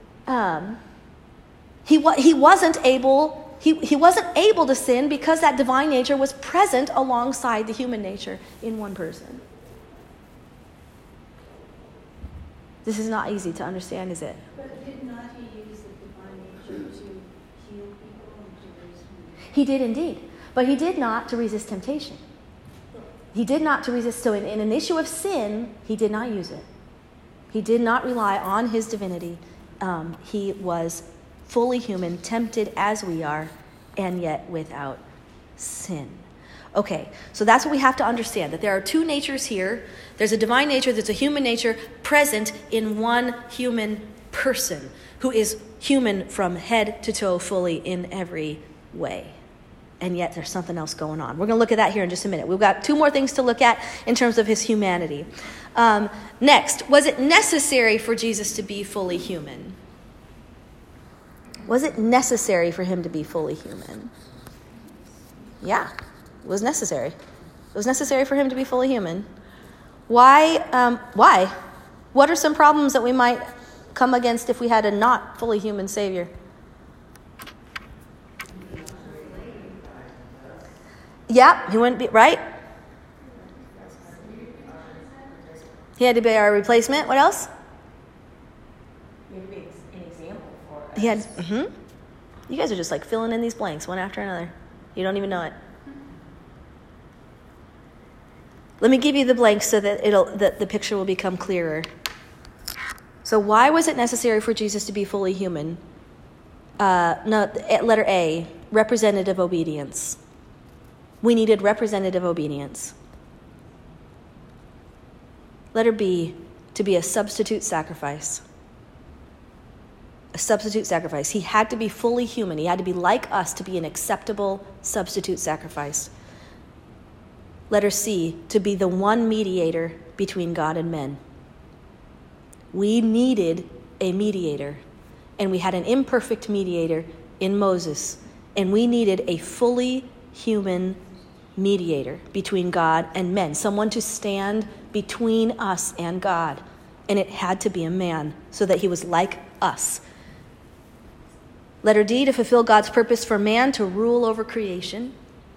he wasn't able to sin because that divine nature was present alongside the human nature in one person. This is not easy to understand, is it? But did not he use the divine nature to heal people and to raise people? He did indeed. But he did not to resist temptation. He did not to resist. So in an issue of sin, he did not use it. He did not rely on his divinity. He was fully human, tempted as we are, and yet without sin. Okay, so that's what we have to understand, that there are two natures here. There's a divine nature, there's a human nature present in one human person who is human from head to toe fully in every way. And yet there's something else going on. We're going to look at that here in just a minute. We've got two more things to look at in terms of his humanity. Next, was it necessary for Jesus to be fully human? Was it necessary for him to be fully human? Yeah, it was necessary. It was necessary for him to be fully human. Why? Why? What are some problems that we might come against if we had a not fully human Savior? Yeah, he wouldn't be, right? He had to be our replacement. What else? He had to be an example for us. He had, You guys are just like filling in these blanks one after another. You don't even know it. Let me give you the blanks so that the picture will become clearer. So why was it necessary for Jesus to be fully human? Letter A, representative obedience. We needed representative obedience. Letter B, to be a substitute sacrifice. A substitute sacrifice. He had to be fully human. He had to be like us to be an acceptable substitute sacrifice. Letter C, to be the one mediator between God and men. We needed a mediator, and we had an imperfect mediator in Moses, and we needed a fully human mediator between God and men, someone to stand between us and God. And it had to be a man so that he was like us. Letter D, to fulfill God's purpose for man to rule over creation.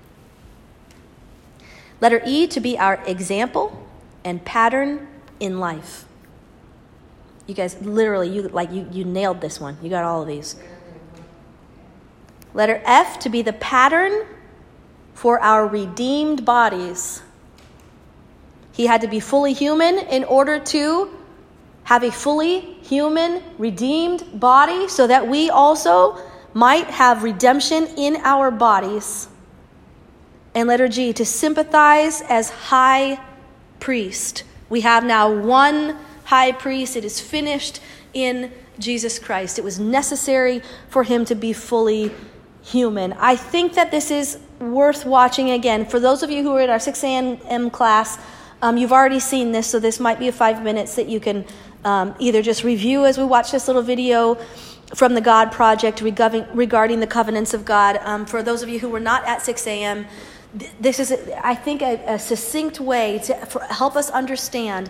Letter E, to be our example and pattern in life. You guys, literally, you nailed this one. You got all of these. Letter F, to be the pattern for our redeemed bodies. He had to be fully human in order to have a fully human, redeemed body so that we also might have redemption in our bodies. and letter G, to sympathize as high priest. We have now one high priest. It is finished in Jesus Christ. It was necessary for him to be fully human. I think that this is worth watching again. For those of you who are in our 6 a.m. class, you've already seen this, so this might be a 5 minutes that you can either just review as we watch this little video from the God Project regarding the covenants of God. For those of you who were not at 6 a.m., this is, I think, a succinct way to help us understand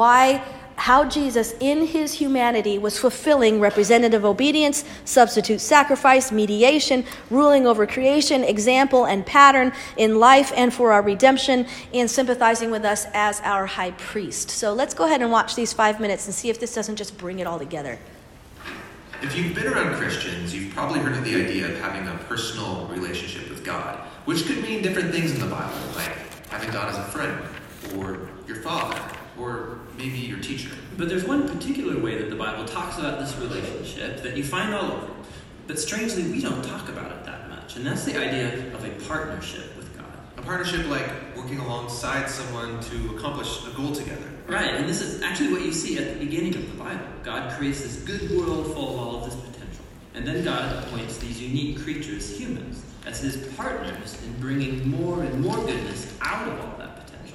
how Jesus, in his humanity, was fulfilling representative obedience, substitute sacrifice, mediation, ruling over creation, example and pattern in life and for our redemption, and sympathizing with us as our high priest. So let's go ahead and watch these 5 minutes and see if this doesn't just bring it all together. If you've been around Christians, you've probably heard of the idea of having a personal relationship with God, which could mean different things in the Bible, like having God as a friend, or your father, or maybe your teacher. But there's one particular way that the Bible talks about this relationship that you find all over. But strangely, we don't talk about it that much. And that's the idea of a partnership with God. A partnership like working alongside someone to accomplish a goal together. Right, and this is actually what you see at the beginning of the Bible. God creates this good world full of all of this potential. And then God appoints these unique creatures, humans, as his partners in bringing more and more goodness out of all that potential.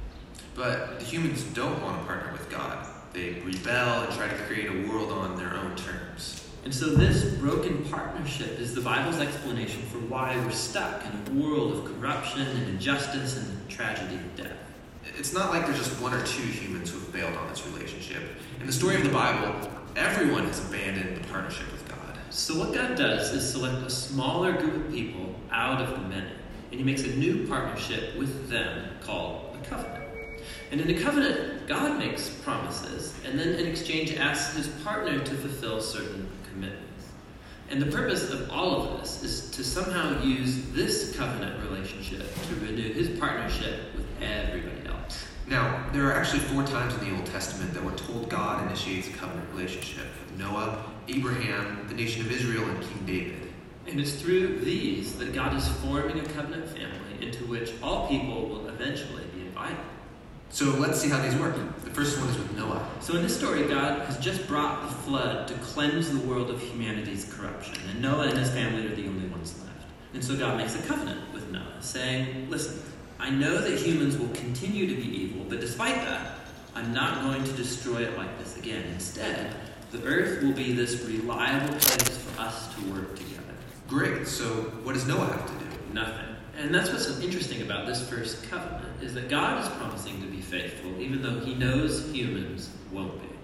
But the humans don't want to partner with God. They rebel and try to create a world on their own terms. And so this broken partnership is the Bible's explanation for why we're stuck in a world of corruption and injustice and the tragedy of death. It's not like there's just one or two humans who have bailed on this relationship. In the story of the Bible, everyone has abandoned the partnership with God. So what God does is select a smaller group of people out of the many, and he makes a new partnership with them called a covenant. And in a covenant, God makes promises, and then in exchange asks his partner to fulfill certain commitments. And the purpose of all of this is to somehow use this covenant relationship to renew his partnership with everybody else. Now, there are actually 4 times in the Old Testament that we're told God initiates a covenant relationship with Noah, Abraham, the nation of Israel, and King David. And it's through these that God is forming a covenant family into which all people will eventually be invited. So let's see how these work. The first one is with Noah. So in this story, God has just brought the flood to cleanse the world of humanity's corruption. And Noah and his family are the only ones left. And so God makes a covenant with Noah, saying, listen, I know that humans will continue to be evil, but despite that, I'm not going to destroy it like this again. Instead, the earth will be this reliable place for us to work together. Great. So what does Noah have to do? Nothing. And that's what's so interesting about this first covenant, is that God is promising to be faithful, even though he knows humans won't be.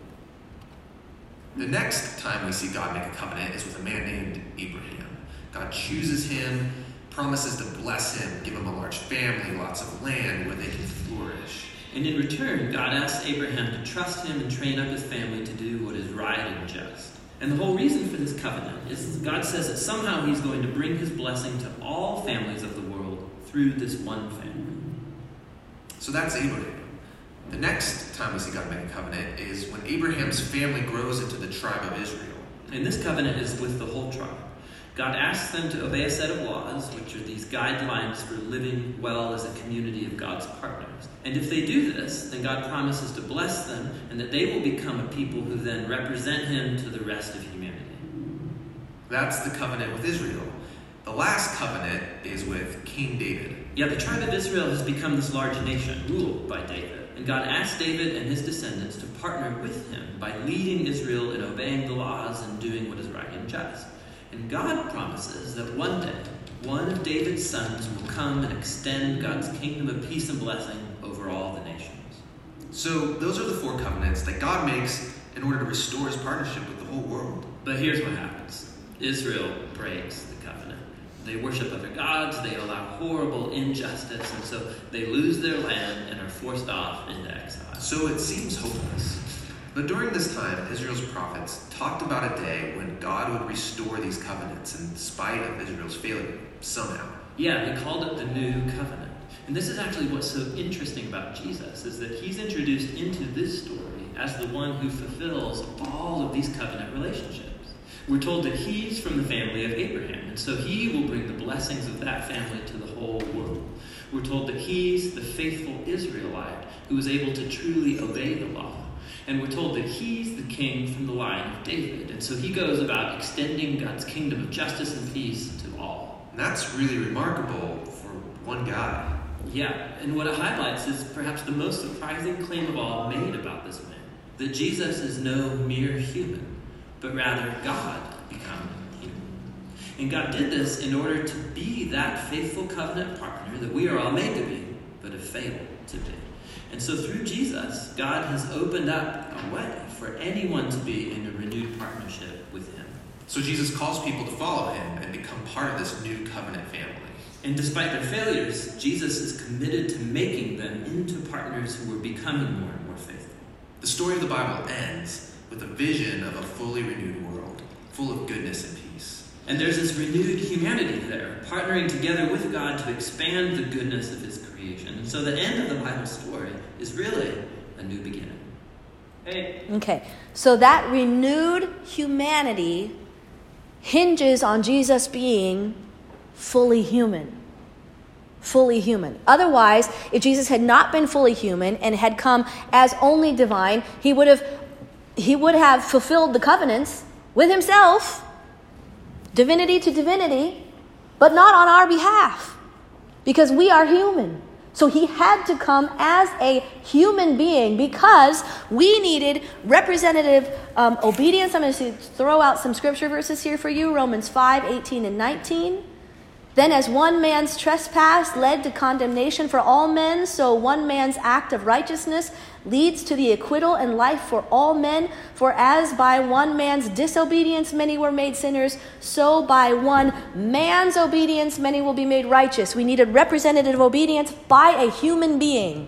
The next time we see God make a covenant is with a man named Abraham. God chooses him, promises to bless him, give him a large family, lots of land where they can flourish. And in return, God asks Abraham to trust him and train up his family to do what is right and just. And the whole reason for this covenant is God says that somehow he's going to bring his blessing to all families of the world through this one family. So that's Abraham. The next time we see God make a covenant is when Abraham's family grows into the tribe of Israel. And this covenant is with the whole tribe. God asks them to obey a set of laws, which are these guidelines for living well as a community of God's partners. And if they do this, then God promises to bless them and that they will become a people who then represent him to the rest of humanity. That's the covenant with Israel. The last covenant is with King David. Yeah, the tribe of Israel has become this large nation, ruled by David. And God asked David and his descendants to partner with him by leading Israel in obeying the laws and doing what is right and just. And God promises that one day, one of David's sons will come and extend God's kingdom of peace and blessing over all the nations. So those are the 4 covenants that God makes in order to restore his partnership with the whole world. But here's what happens. Israel breaks the covenant. They worship other gods, they allow horrible injustice, and so they lose their land and are forced off into exile. So it seems hopeless. But during this time, Israel's prophets talked about a day when God would restore these covenants in spite of Israel's failure, somehow. Yeah, they called it the New Covenant. And this is actually what's so interesting about Jesus, is that he's introduced into this story as the one who fulfills all of these covenant relationships. We're told that he's from the family of Abraham, and so he will bring the blessings of that family to the whole world. We're told that he's the faithful Israelite who is able to truly obey the law. And we're told that he's the king from the line of David, and so he goes about extending God's kingdom of justice and peace to all. And that's really remarkable for one guy. Yeah, and what it highlights is perhaps the most surprising claim of all made about this man, that Jesus is no mere human, but rather God become human. And God did this in order to be that faithful covenant partner that we are all made to be, but have failed to be. And so through Jesus, God has opened up a way for anyone to be in a renewed partnership with him. So Jesus calls people to follow him and become part of this new covenant family. And despite their failures, Jesus is committed to making them into partners who are becoming more and more faithful. The story of the Bible ends with a vision of a fully renewed world, full of goodness and peace. And there's this renewed humanity there, partnering together with God to expand the goodness of his creation. And so the end of the Bible story is really a new beginning. Hey. Okay, so that renewed humanity hinges on Jesus being fully human. Fully human. Otherwise, if Jesus had not been fully human and had come as only divine, he would have fulfilled the covenants with himself, divinity to divinity, but not on our behalf, because we are human. So he had to come as a human being because we needed representative obedience. I'm going to throw out some scripture verses here for you. Romans 5:18 and 19. Then as one man's trespass led to condemnation for all men, so one man's act of righteousness leads to the acquittal and life for all men. For as by one man's disobedience many were made sinners, so by one man's obedience many will be made righteous. We needed representative obedience by a human being.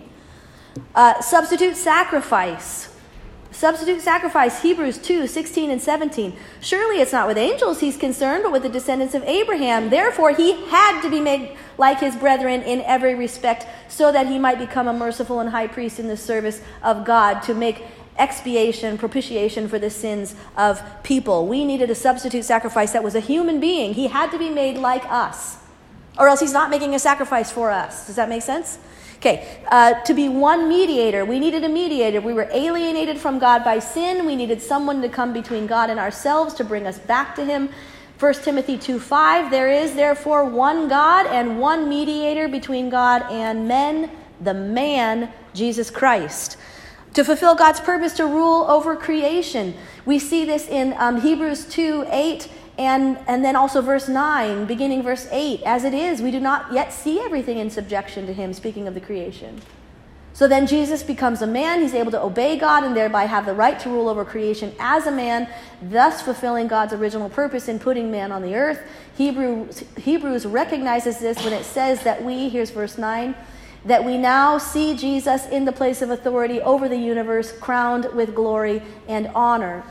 Substitute sacrifice. Substitute sacrifice, Hebrews 2:16 and 17. Surely it's not with angels he's concerned, but with the descendants of Abraham. Therefore he had to be made like his brethren in every respect, so that he might become a merciful and high priest in the service of God, to make expiation, propitiation for the sins of people. We needed a substitute sacrifice that was a human being. He had to be made like us, or else he's not making a sacrifice for us. Does that make sense? Okay, to be one mediator. We needed a mediator. We were alienated from God by sin. We needed someone to come between God and ourselves to bring us back to him. 1 Timothy 2:5, there is therefore one God and one mediator between God and men, the man, Jesus Christ. To fulfill God's purpose to rule over creation. We see this in Hebrews 2:8 and then also verse 9, beginning verse 8. As it is, we do not yet see everything in subjection to him, speaking of the creation. So then Jesus becomes a man. He's able to obey God and thereby have the right to rule over creation as a man, thus fulfilling God's original purpose in putting man on the earth. Hebrews recognizes this when it says that here's verse 9, that we now see Jesus in the place of authority over the universe, crowned with glory and honor.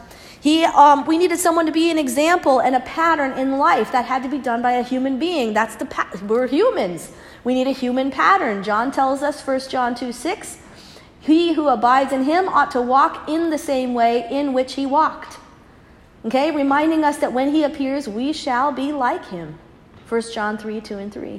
We needed someone to be an example and a pattern in life. That had to be done by a human being. We're humans. We need a human pattern. John tells us, 1 John 2:6, he who abides in him ought to walk in the same way in which he walked. Okay, reminding us that when he appears, we shall be like him. 1 John 3:2 and 3.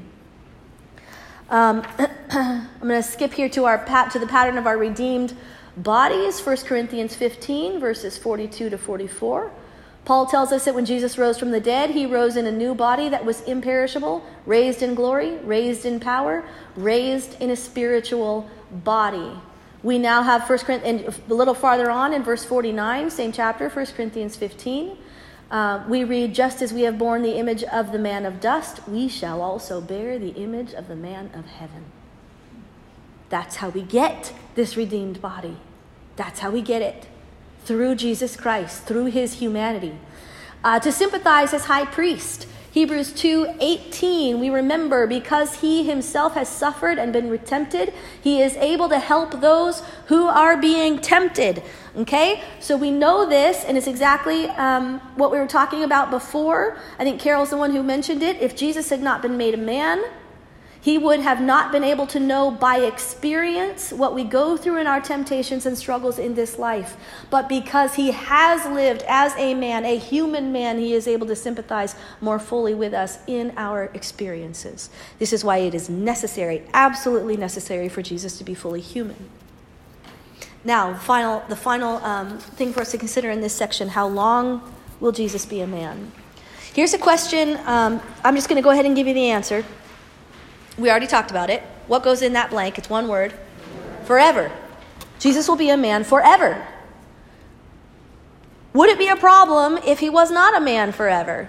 I'm going to skip here to the pattern of our redeemed bodies, 1 Corinthians 15, verses 42 to 44. Paul tells us that when Jesus rose from the dead, he rose in a new body that was imperishable, raised in glory, raised in power, raised in a spiritual body. We now have 1 Corinthians, and a little farther on in verse 49, same chapter, 1 Corinthians 15, we read, just as we have borne the image of the man of dust, we shall also bear the image of the man of heaven. That's how we get this redeemed body. That's how we get it. Through Jesus Christ, through his humanity. To sympathize as high priest. Hebrews 2:18, we remember, because he himself has suffered and been tempted, he is able to help those who are being tempted. Okay? So we know this, and it's exactly what we were talking about before. I think Carol's the one who mentioned it. If Jesus had not been made a man, He would have not been able to know by experience what we go through in our temptations and struggles in this life. But because he has lived as a man, a human man, he is able to sympathize more fully with us in our experiences. This is why it is necessary, absolutely necessary, for Jesus to be fully human. Now, the final thing for us to consider in this section: how long will Jesus be a man? Here's a question. I'm just going to go ahead and give you the answer. We already talked about it. What goes in that blank? It's one word. Forever. Jesus will be a man forever. Would it be a problem if he was not a man forever?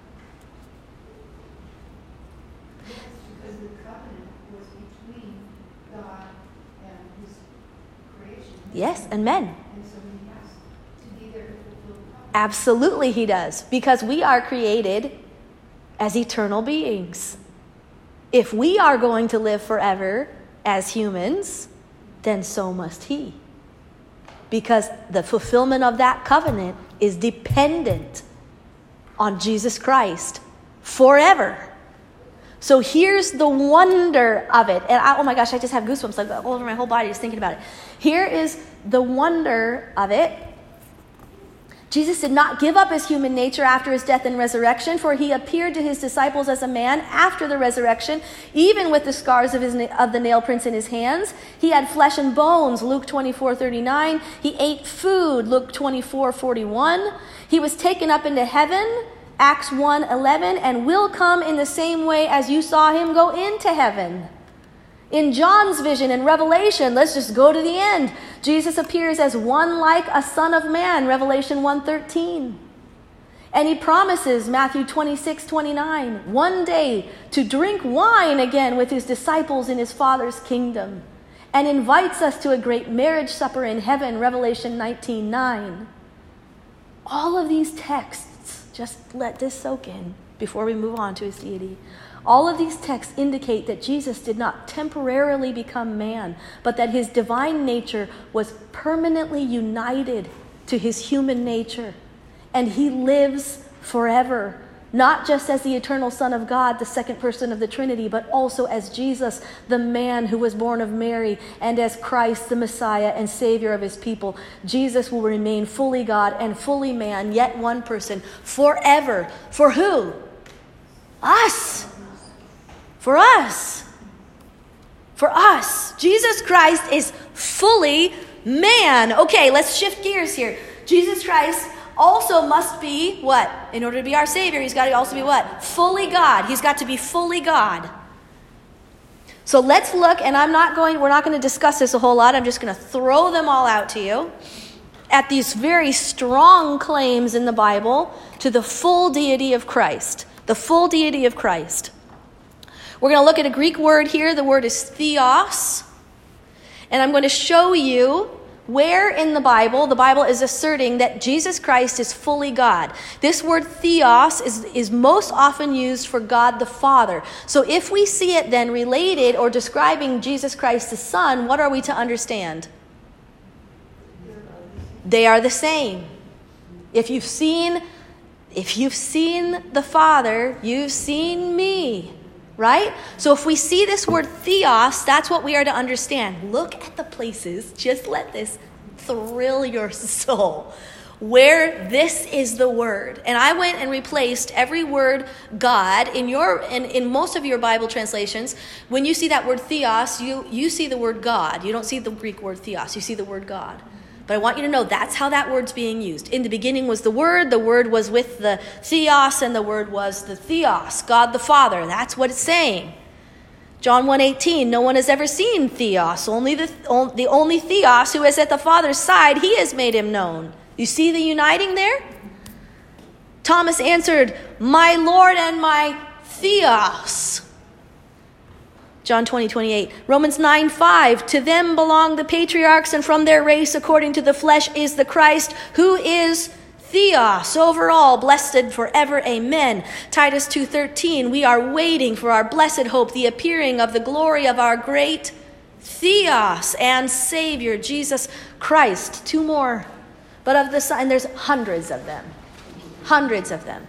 Yes, because the covenant was between God and his creation. Yes, and men. And so he has to be there to fulfill the covenant. Absolutely he does, because we are created as eternal beings. If we are going to live forever as humans, then so must he. Because the fulfillment of that covenant is dependent on Jesus Christ forever. So here's the wonder of it. And oh my gosh, I just have goosebumps like all over my whole body just thinking about it. Here is the wonder of it. Jesus did not give up his human nature after his death and resurrection, for he appeared to his disciples as a man after the resurrection, even with the scars of the nail prints in his hands. He had flesh and bones, Luke 24:39. He ate food, Luke 24:41. He was taken up into heaven, Acts 1:11, and will come in the same way as you saw him go into heaven. In John's vision in Revelation, let's just go to the end. Jesus appears as one like a son of man, Revelation 1:13. And he promises, Matthew 26:29, one day to drink wine again with his disciples in his Father's kingdom, and invites us to a great marriage supper in heaven, Revelation 19:9. All of these texts, just let this soak in before we move on to his deity. All of these texts indicate that Jesus did not temporarily become man, but that his divine nature was permanently united to his human nature. And he lives forever, not just as the eternal Son of God, the second person of the Trinity, but also as Jesus, the man who was born of Mary, and as Christ, the Messiah and Savior of his people. Jesus will remain fully God and fully man, yet one person, forever. For who? Us. For us. For us. Jesus Christ is fully man. Okay, let's shift gears here. Jesus Christ also must be what? In order to be our Savior, he's got to also be what? Fully God. He's got to be fully God. So let's look, and we're not going to discuss this a whole lot. I'm just going to throw them all out to you at these very strong claims in the Bible to the full deity of Christ. The full deity of Christ. We're going to look at a Greek word here. The word is theos. And I'm going to show you where in the Bible is asserting that Jesus Christ is fully God. This word theos is most often used for God the Father. So if we see it then related or describing Jesus Christ the Son, what are we to understand? They are the same. If you've seen the Father, you've seen me. Right? So if we see this word theos, that's what we are to understand. Look at the places, just let this thrill your soul, where this is the word. And I went and replaced every word God in most of your Bible translations. When you see that word theos, you see the word God. You don't see the Greek word theos, you see the word God. But I want you to know that's how that word's being used. In the beginning was the Word was with the Theos, and the Word was the Theos, God the Father. That's what it's saying. John 1:18, no one has ever seen Theos. Only the only Theos who is at the Father's side, he has made him known. You see the uniting there? Thomas answered, my Lord and my Theos. John 20:28. Romans 9:5. To them belong the patriarchs, and from their race, according to the flesh, is the Christ, who is Theos, over all, blessed forever. Amen. Titus 2:13. We are waiting for our blessed hope, the appearing of the glory of our great Theos and Savior, Jesus Christ. Two more. But of the Son, and there's hundreds of them. Hundreds of them.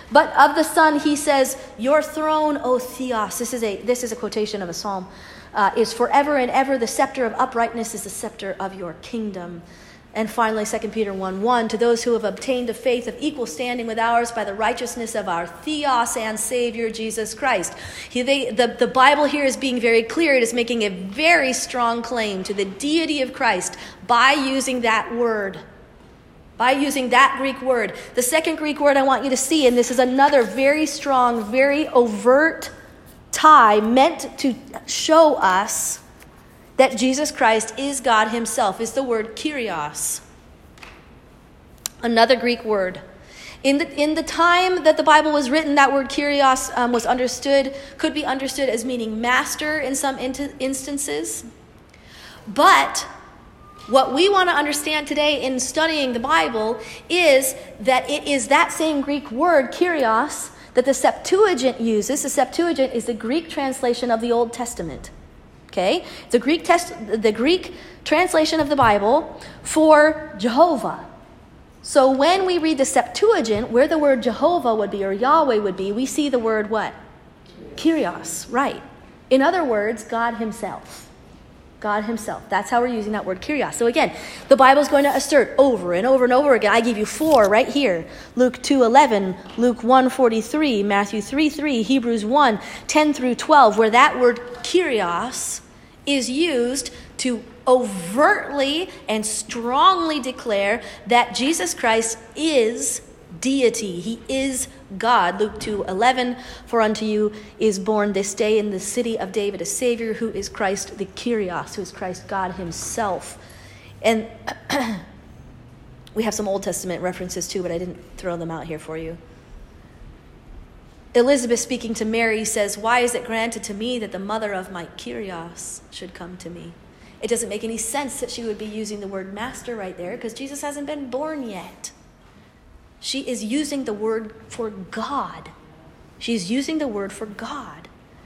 But of the Son, he says, your throne, O Theos, this is a quotation of a psalm, is forever and ever. The scepter of uprightness is the scepter of your kingdom. And finally, 2 Peter 1:1, to those who have obtained a faith of equal standing with ours by the righteousness of our Theos and Savior, Jesus Christ. The Bible here is being very clear. It is making a very strong claim to the deity of Christ by using that word. By using that Greek word. The second Greek word I want you to see, and this is another very strong, very overt tie meant to show us that Jesus Christ is God himself, is the word Kyrios. Another Greek word. In the time that the Bible was written, that word Kyrios could be understood as meaning master in some instances. But what we want to understand today in studying the Bible is that it is that same Greek word, Kyrios, that the Septuagint uses. The Septuagint is the Greek translation of the Old Testament. Okay? The Greek translation of the Bible for Jehovah. So when we read the Septuagint, where the word Jehovah would be or Yahweh would be, we see the word what? Kyrios, right. In other words, God himself. God himself. That's how we're using that word Kyrios. So again, the Bible is going to assert over and over and over again. I give you 4 right here. Luke 2:11, Luke 1:43, Matthew 3:3, Hebrews 1:10 through 12, where that word Kyrios is used to overtly and strongly declare that Jesus Christ is deity. He is God. Luke 2:11, for unto you is born this day in the city of David a Savior, who is Christ the Kyrios, who is Christ God himself. And we have some Old Testament references too, but I didn't throw them out here for you. Elizabeth, speaking to Mary, says, why is it granted to me that the mother of my Kyrios should come to me? It doesn't make any sense that she would be using the word master right there because Jesus hasn't been born yet. She is using the word for God. She's using the word for God.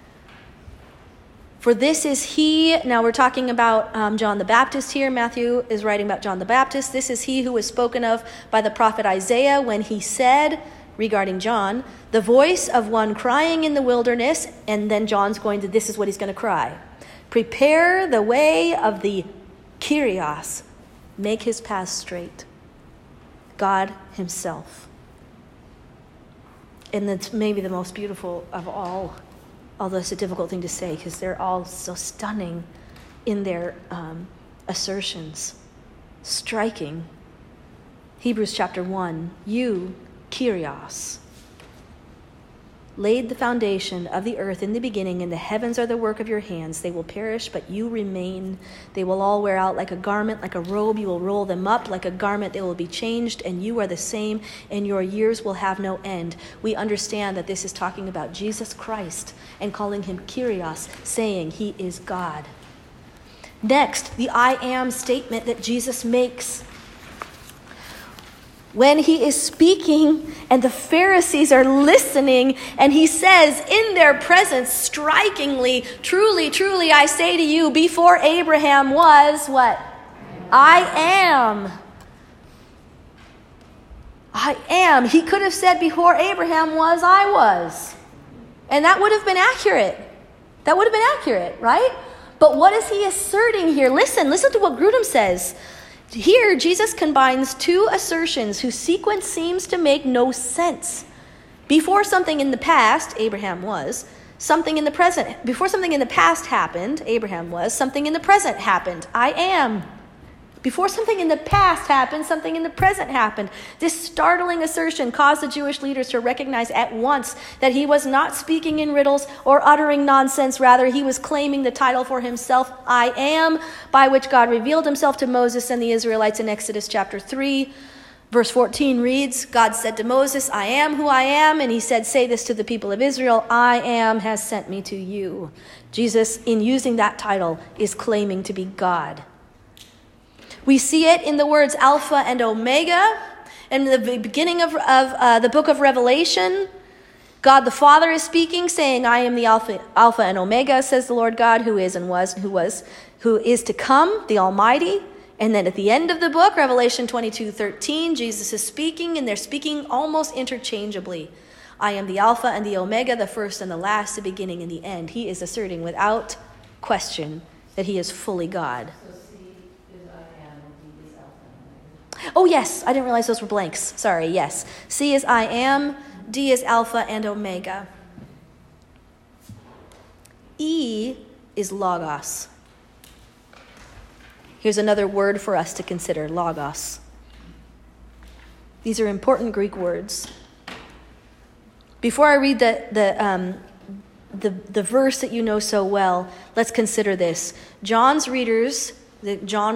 For this is he, now we're talking about John the Baptist here. Matthew is writing about John the Baptist. This is he who was spoken of by the prophet Isaiah when he said, regarding John, the voice of one crying in the wilderness, and then John's this is what he's going to cry. Prepare the way of the Kyrios. Make his path straight. God himself. And that's maybe the most beautiful of all, although it's a difficult thing to say because they're all so stunning in their assertions. Striking. Hebrews chapter 1, you, Kyrios, laid the foundation of the earth in the beginning, and the heavens are the work of your hands. They will perish, but you remain. They will all wear out like a garment, like a robe. You will roll them up like a garment. They will be changed, and you are the same, and your years will have no end. We understand that this is talking about Jesus Christ and calling him Kyrios, saying he is God. Next, the I am statement that Jesus makes. When he is speaking and the Pharisees are listening, and he says in their presence strikingly, truly, truly, I say to you, before Abraham was what? I am. I am. He could have said before Abraham was, I was. And that would have been accurate. That would have been accurate, right? But what is he asserting here? Listen to what Grudem says. Here, Jesus combines two assertions whose sequence seems to make no sense. Before something in the past, Abraham was, something in the present. Before something in the past happened, Abraham was, something in the present happened. I am. Before something in the past happened, something in the present happened. This startling assertion caused the Jewish leaders to recognize at once that he was not speaking in riddles or uttering nonsense. Rather, he was claiming the title for himself, I am, by which God revealed himself to Moses and the Israelites in Exodus chapter 3. Verse 14 reads, God said to Moses, I am who I am. And he said, say this to the people of Israel, I am has sent me to you. Jesus, in using that title, is claiming to be God. We see it in the words Alpha and Omega. In the beginning of the book of Revelation, God the Father is speaking, saying, I am the Alpha and Omega, says the Lord God, who is and was, who is to come, the Almighty. And then at the end of the book, Revelation 22:13, Jesus is speaking, and they're speaking almost interchangeably. I am the Alpha and the Omega, the first and the last, the beginning and the end. He is asserting without question that he is fully God. So C is I am, D is Alpha and Omega. Oh, yes. I didn't realize those were blanks. Sorry. Yes. C is I am. D is Alpha and Omega. E is Logos. Here's another word for us to consider, Logos. These are important Greek words. Before I read the verse that you know so well, let's consider this. John's readers, John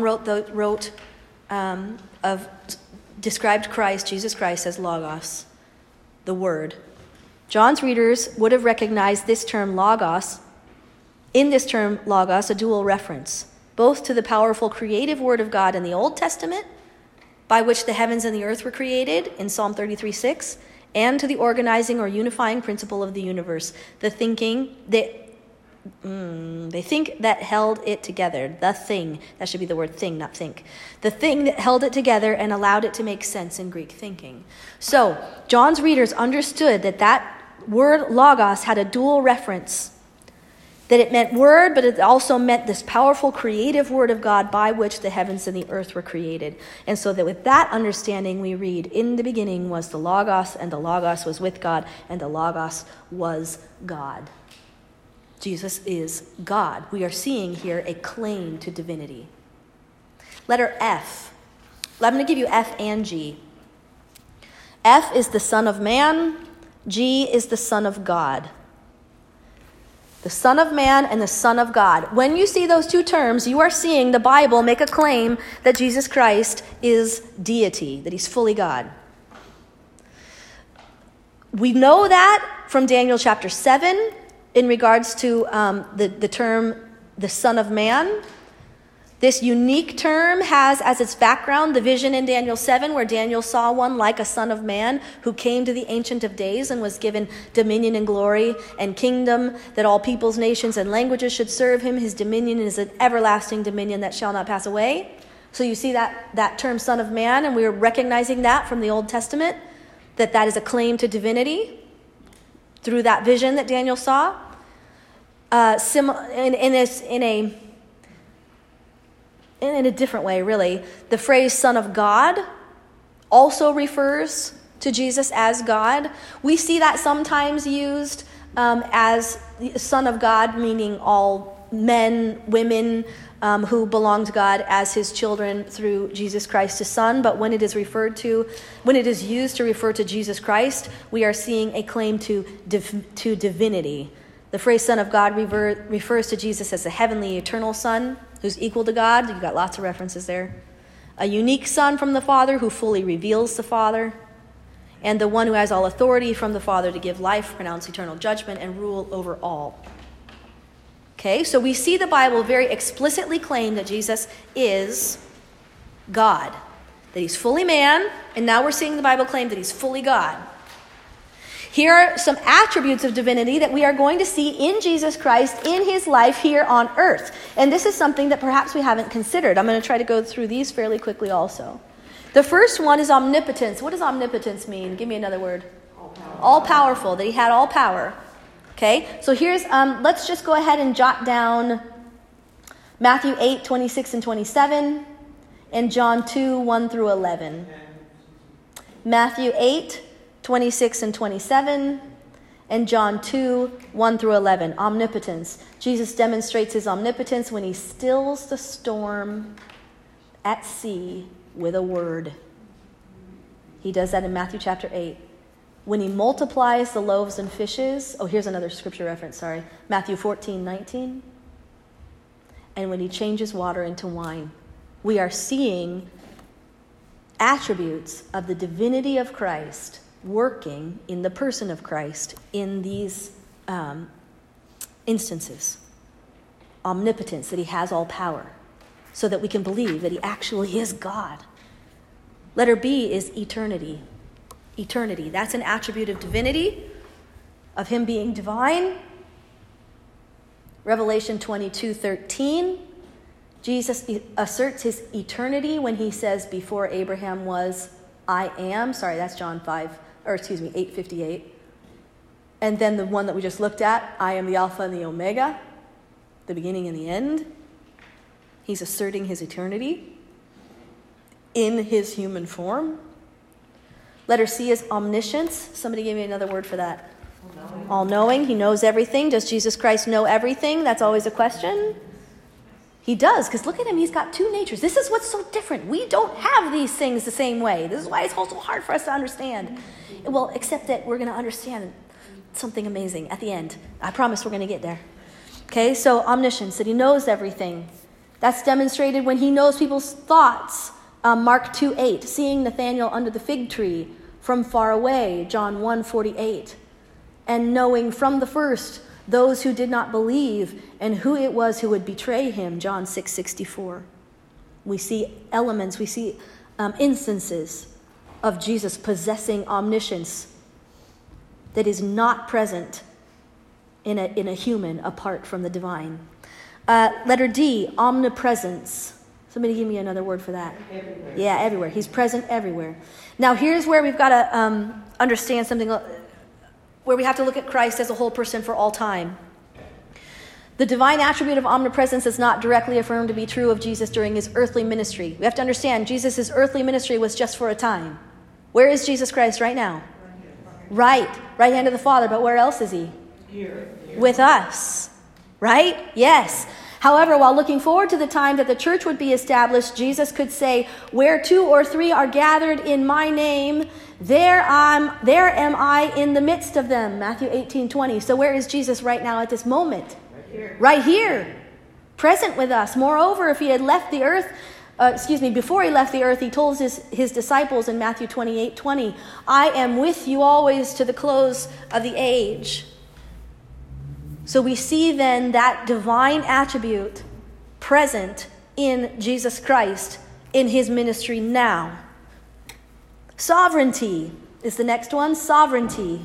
described Christ, Jesus Christ, as Logos, the Word. John's readers would have recognized this term Logos, in this term Logos, a dual reference, both to the powerful creative Word of God in the Old Testament, by which the heavens and the earth were created in Psalm 33:6, and to the organizing or unifying principle of the universe, the thinking that they think that held it together. The thing, that should be the word thing, not think. The thing that held it together and allowed it to make sense in Greek thinking. So, John's readers understood that word Logos had a dual reference. That it meant word, but it also meant this powerful creative Word of God by which the heavens and the earth were created. And so that with that understanding we read, in the beginning was the Logos, and the Logos was with God, and the Logos was God. Jesus is God. We are seeing here a claim to divinity. Letter F. I'm going to give you F and G. F is the Son of Man. G is the Son of God. The Son of Man and the Son of God. When you see those two terms, you are seeing the Bible make a claim that Jesus Christ is deity, that he's fully God. We know that from Daniel chapter 7 in regards to the term the Son of Man. This unique term has as its background the vision in Daniel 7 where Daniel saw one like a son of man who came to the Ancient of Days and was given dominion and glory and kingdom, that all peoples, nations, and languages should serve him. His dominion is an everlasting dominion that shall not pass away. So you see that term Son of Man, and we're recognizing that from the Old Testament, that is a claim to divinity through that vision that Daniel saw. In a different way, really, the phrase Son of God also refers to Jesus as God. We see that sometimes used as Son of God, meaning all men, women who belong to God as his children through Jesus Christ, his Son. But when it is used to refer to Jesus Christ, we are seeing a claim to divinity. The phrase Son of God refers to Jesus as the heavenly, eternal Son who's equal to God. You've got lots of references there. A unique Son from the Father who fully reveals the Father. And the one who has all authority from the Father to give life, pronounce eternal judgment, and rule over all. Okay, so we see the Bible very explicitly claim that Jesus is God. That he's fully man, and now we're seeing the Bible claim that he's fully God. Here are some attributes of divinity that we are going to see in Jesus Christ in his life here on earth. And this is something that perhaps we haven't considered. I'm going to try to go through these fairly quickly also. The first one is omnipotence. What does omnipotence mean? Give me another word. All powerful, that he had all power. Okay, so here's, let's just go ahead and jot down Matthew 8, 26 and 27, and John 2, 1 through 11. Matthew 8, 26 and 27, and John 2, 1 through 11. Omnipotence. Jesus demonstrates his omnipotence when he stills the storm at sea with a word. He does that in Matthew chapter 8. When he multiplies the loaves and fishes. Oh, here's another scripture reference, sorry. Matthew 14, 19. And when he changes water into wine. We are seeing attributes of the divinity of Christ working in the person of Christ in these instances. Omnipotence, that he has all power, so that we can believe that he actually is God. Letter B is eternity. Eternity, that's an attribute of divinity, of him being divine. Revelation 22:13, Jesus asserts his eternity when he says, before Abraham was, I am. Sorry, that's John 8:58. And then the one that we just looked at, I am the Alpha and the Omega, the beginning and the end. He's asserting his eternity in his human form. Letter C is omniscience. Somebody give me another word for that. All-knowing. He knows everything. Does Jesus Christ know everything? That's always a question. He does, because look at him. He's got two natures. This is what's so different. We don't have these things the same way. This is why it's also hard for us to understand. Well, except that we're going to understand something amazing at the end. I promise we're going to get there. Okay, so omniscience, that he knows everything. That's demonstrated when he knows people's thoughts. Mark 2:8, seeing Nathanael under the fig tree from far away, John 1:48. And knowing from the first those who did not believe and who it was who would betray him, John 6:64. We see elements, we see instances of Jesus possessing omniscience that is not present in a human apart from the divine. Letter D, omnipresence. Somebody give me another word for that. Everywhere. Yeah, everywhere. He's present everywhere. Now, here's where we've got to understand something, where we have to look at Christ as a whole person for all time. The divine attribute of omnipresence is not directly affirmed to be true of Jesus during his earthly ministry. We have to understand Jesus' earthly ministry was just for a time. Where is Jesus Christ right now? Right hand of the Father. But where else is he? Here. With us. Right? Yes. However, while looking forward to the time that the church would be established, Jesus could say, where 2 or 3 are gathered in my name, there am I in the midst of them. Matthew 18:20. So where is Jesus right now at this moment? Right here. Present with us. Moreover, if he had left the earth, before he left the earth, he told his disciples in Matthew 28:20, I am with you always to the close of the age. So we see then that divine attribute present in Jesus Christ in his ministry now. Sovereignty is the next one. Sovereignty.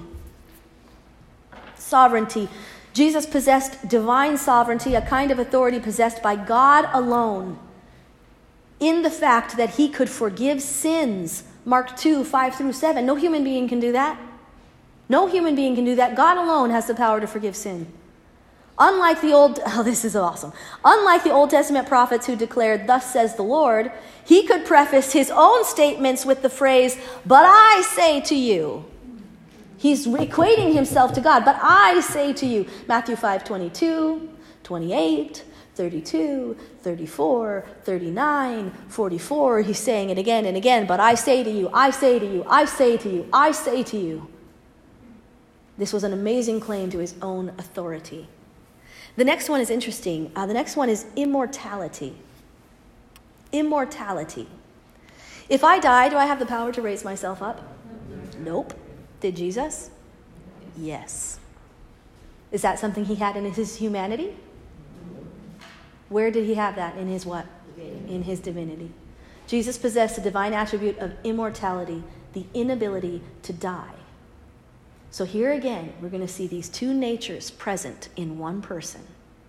Jesus possessed divine sovereignty, a kind of authority possessed by God alone, in the fact that he could forgive sins. Mark 2:5-7. No human being can do that. No human being can do that. God alone has the power to forgive sin. Unlike the Old Testament prophets who declared, thus says the Lord, he could preface his own statements with the phrase, but I say to you. He's equating himself to God, but I say to you. Matthew 5:22, 28, 32, 34, 39, 44. He's saying it again and again, but I say to you, I say to you, I say to you, I say to you. This was an amazing claim to his own authority. The next one is interesting. The next one is immortality. Immortality. If I die, do I have the power to raise myself up? Nope. Did Jesus? Yes. Is that something he had in his humanity? Where did he have that? In his what? In his divinity. Jesus possessed a divine attribute of immortality, the inability to die. So here again, we're going to see these two natures present in one person.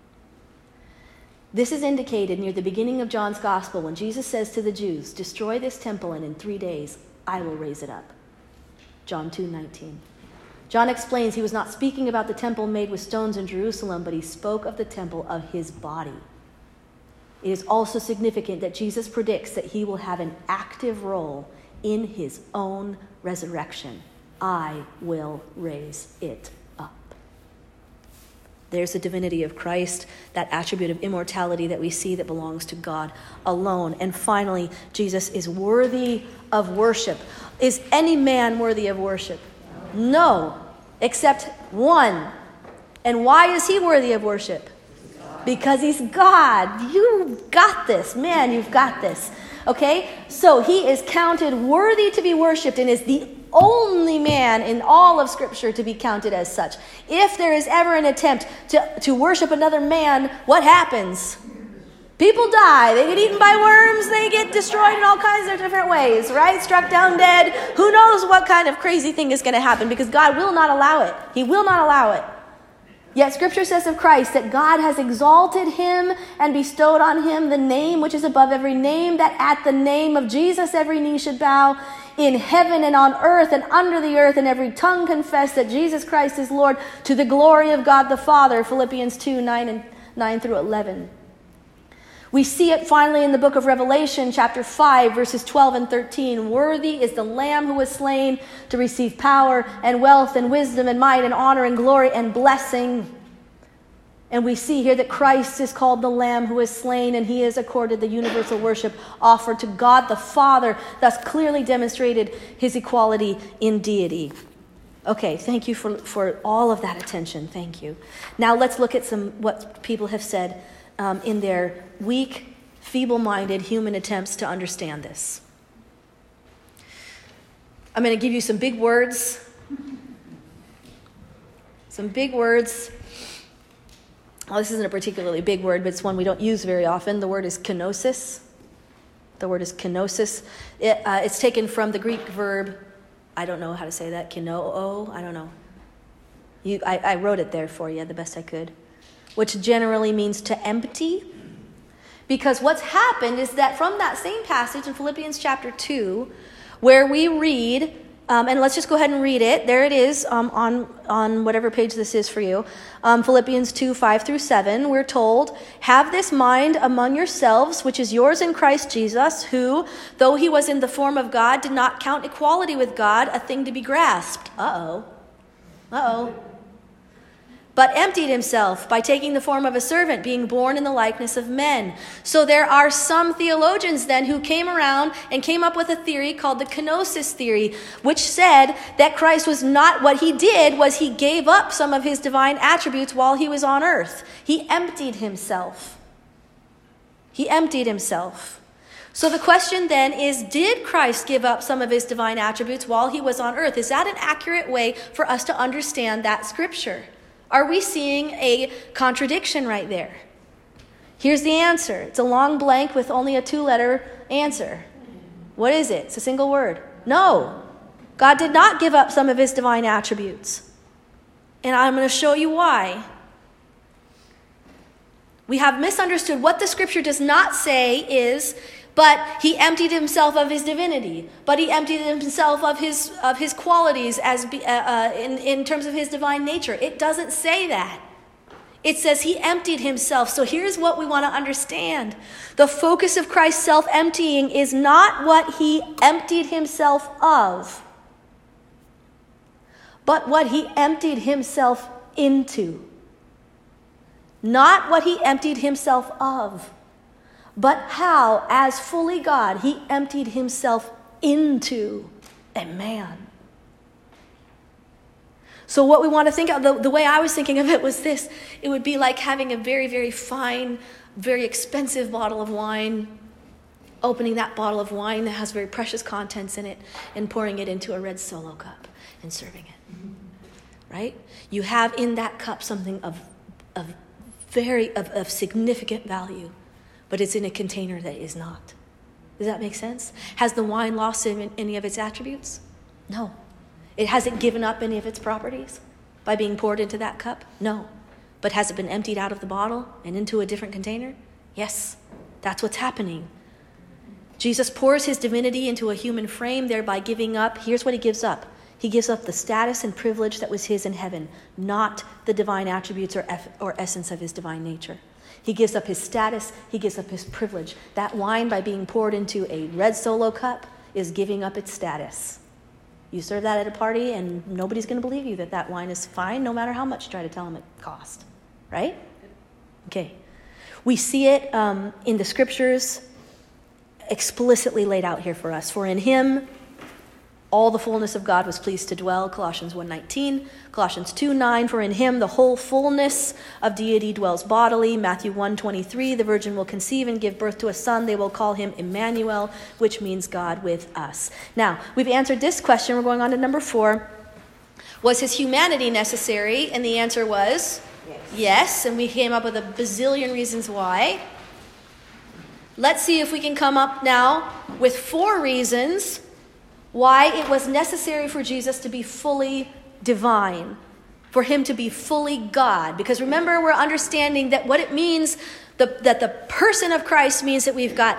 This is indicated near the beginning of John's Gospel when Jesus says to the Jews, destroy this temple and in 3 days I will raise it up. John 2:19. John explains he was not speaking about the temple made with stones in Jerusalem, but he spoke of the temple of his body. It is also significant that Jesus predicts that he will have an active role in his own resurrection. I will raise it up. There's the divinity of Christ, that attribute of immortality that we see that belongs to God alone. And finally, Jesus is worthy of worship. Is any man worthy of worship? No, except one. And why is he worthy of worship? Because he's God. You've got this. Man, you've got this. Okay? So he is counted worthy to be worshipped and is the only man in all of Scripture to be counted as such. If there is ever an attempt to worship another man, what happens? People die. They get eaten by worms. They get destroyed in all kinds of different ways, right? Struck down dead. Who knows what kind of crazy thing is going to happen, because God will not allow it. He will not allow it. Yet Scripture says of Christ that God has exalted him and bestowed on him the name which is above every name, that at the name of Jesus every knee should bow in heaven and on earth and under the earth, and every tongue confess that Jesus Christ is Lord, to the glory of God the Father. Philippians 2, 9 through 11. We see it finally in the book of Revelation, chapter 5, verses 12 and 13. Worthy is the Lamb who was slain to receive power and wealth and wisdom and might and honor and glory and blessing. And we see here that Christ is called the Lamb who is slain, and he is accorded the universal worship offered to God the Father, thus clearly demonstrated his equality in deity. Okay, thank you for all of that attention. Thank you. Now let's look at what people have said in their weak, feeble-minded human attempts to understand this. I'm going to give you some big words. Some big words. Well, this isn't a particularly big word, but it's one we don't use very often. The word is kenosis. The word is kenosis. It's taken from the Greek verb, I don't know how to say that, kinoo, I don't know. I wrote it there for you the best I could, which generally means to empty. Because what's happened is that from that same passage in Philippians chapter 2, where we read, and let's just go ahead and read it. There it is on whatever page this is for you. Philippians 2, 5 through 7, we're told, have this mind among yourselves, which is yours in Christ Jesus, who, though he was in the form of God, did not count equality with God a thing to be grasped. But emptied himself by taking the form of a servant, being born in the likeness of men. So there are some theologians then who came around and came up with a theory called the kenosis theory, which said that Christ was not, what he did was he gave up some of his divine attributes while he was on earth. He emptied himself. He emptied himself. So the question then is, did Christ give up some of his divine attributes while he was on earth? Is that an accurate way for us to understand that scripture? Are we seeing a contradiction right there? Here's the answer. It's a long blank with only a 2-letter answer. What is it? It's a single word. No. God did not give up some of his divine attributes. And I'm going to show you why. We have misunderstood what the scripture does not say is, but he emptied himself of his divinity. But he emptied himself of his qualities as in terms of his divine nature. It doesn't say that. It says he emptied himself. So here's what we want to understand. The focus of Christ's self-emptying is not what he emptied himself of, but what he emptied himself into. Not what he emptied himself of, but how, as fully God, he emptied himself into a man. So what we want to think of, the way I was thinking of it was this. It would be like having a very, very fine, very expensive bottle of wine, opening that bottle of wine that has very precious contents in it and pouring it into a red Solo cup and serving it. Right? You have in that cup something of significant value, but it's in a container that is not. Does that make sense? Has the wine lost any of its attributes? No. It hasn't given up any of its properties by being poured into that cup? No. But has it been emptied out of the bottle and into a different container? Yes. That's what's happening. Jesus pours his divinity into a human frame, thereby giving up. Here's what he gives up. He gives up the status and privilege that was his in heaven, not the divine attributes or essence of his divine nature. He gives up his status. He gives up his privilege. That wine, by being poured into a red Solo cup, is giving up its status. You serve that at a party, and nobody's going to believe you that wine is fine, no matter how much you try to tell them it cost. Right? Okay. We see it in the scriptures explicitly laid out here for us. For in him, all the fullness of God was pleased to dwell, Colossians 1:19, Colossians 2:9, for in him the whole fullness of deity dwells bodily, Matthew 1:23, the virgin will conceive and give birth to a son, they will call him Emmanuel, which means God with us. Now, we've answered this question, we're going on to number 4. Was his humanity necessary? And the answer was yes, and we came up with a bazillion reasons why. Let's see if we can come up now with 4 reasons why it was necessary for Jesus to be fully divine, for him to be fully God. Because remember, we're understanding that what it means, that the person of Christ means that we've got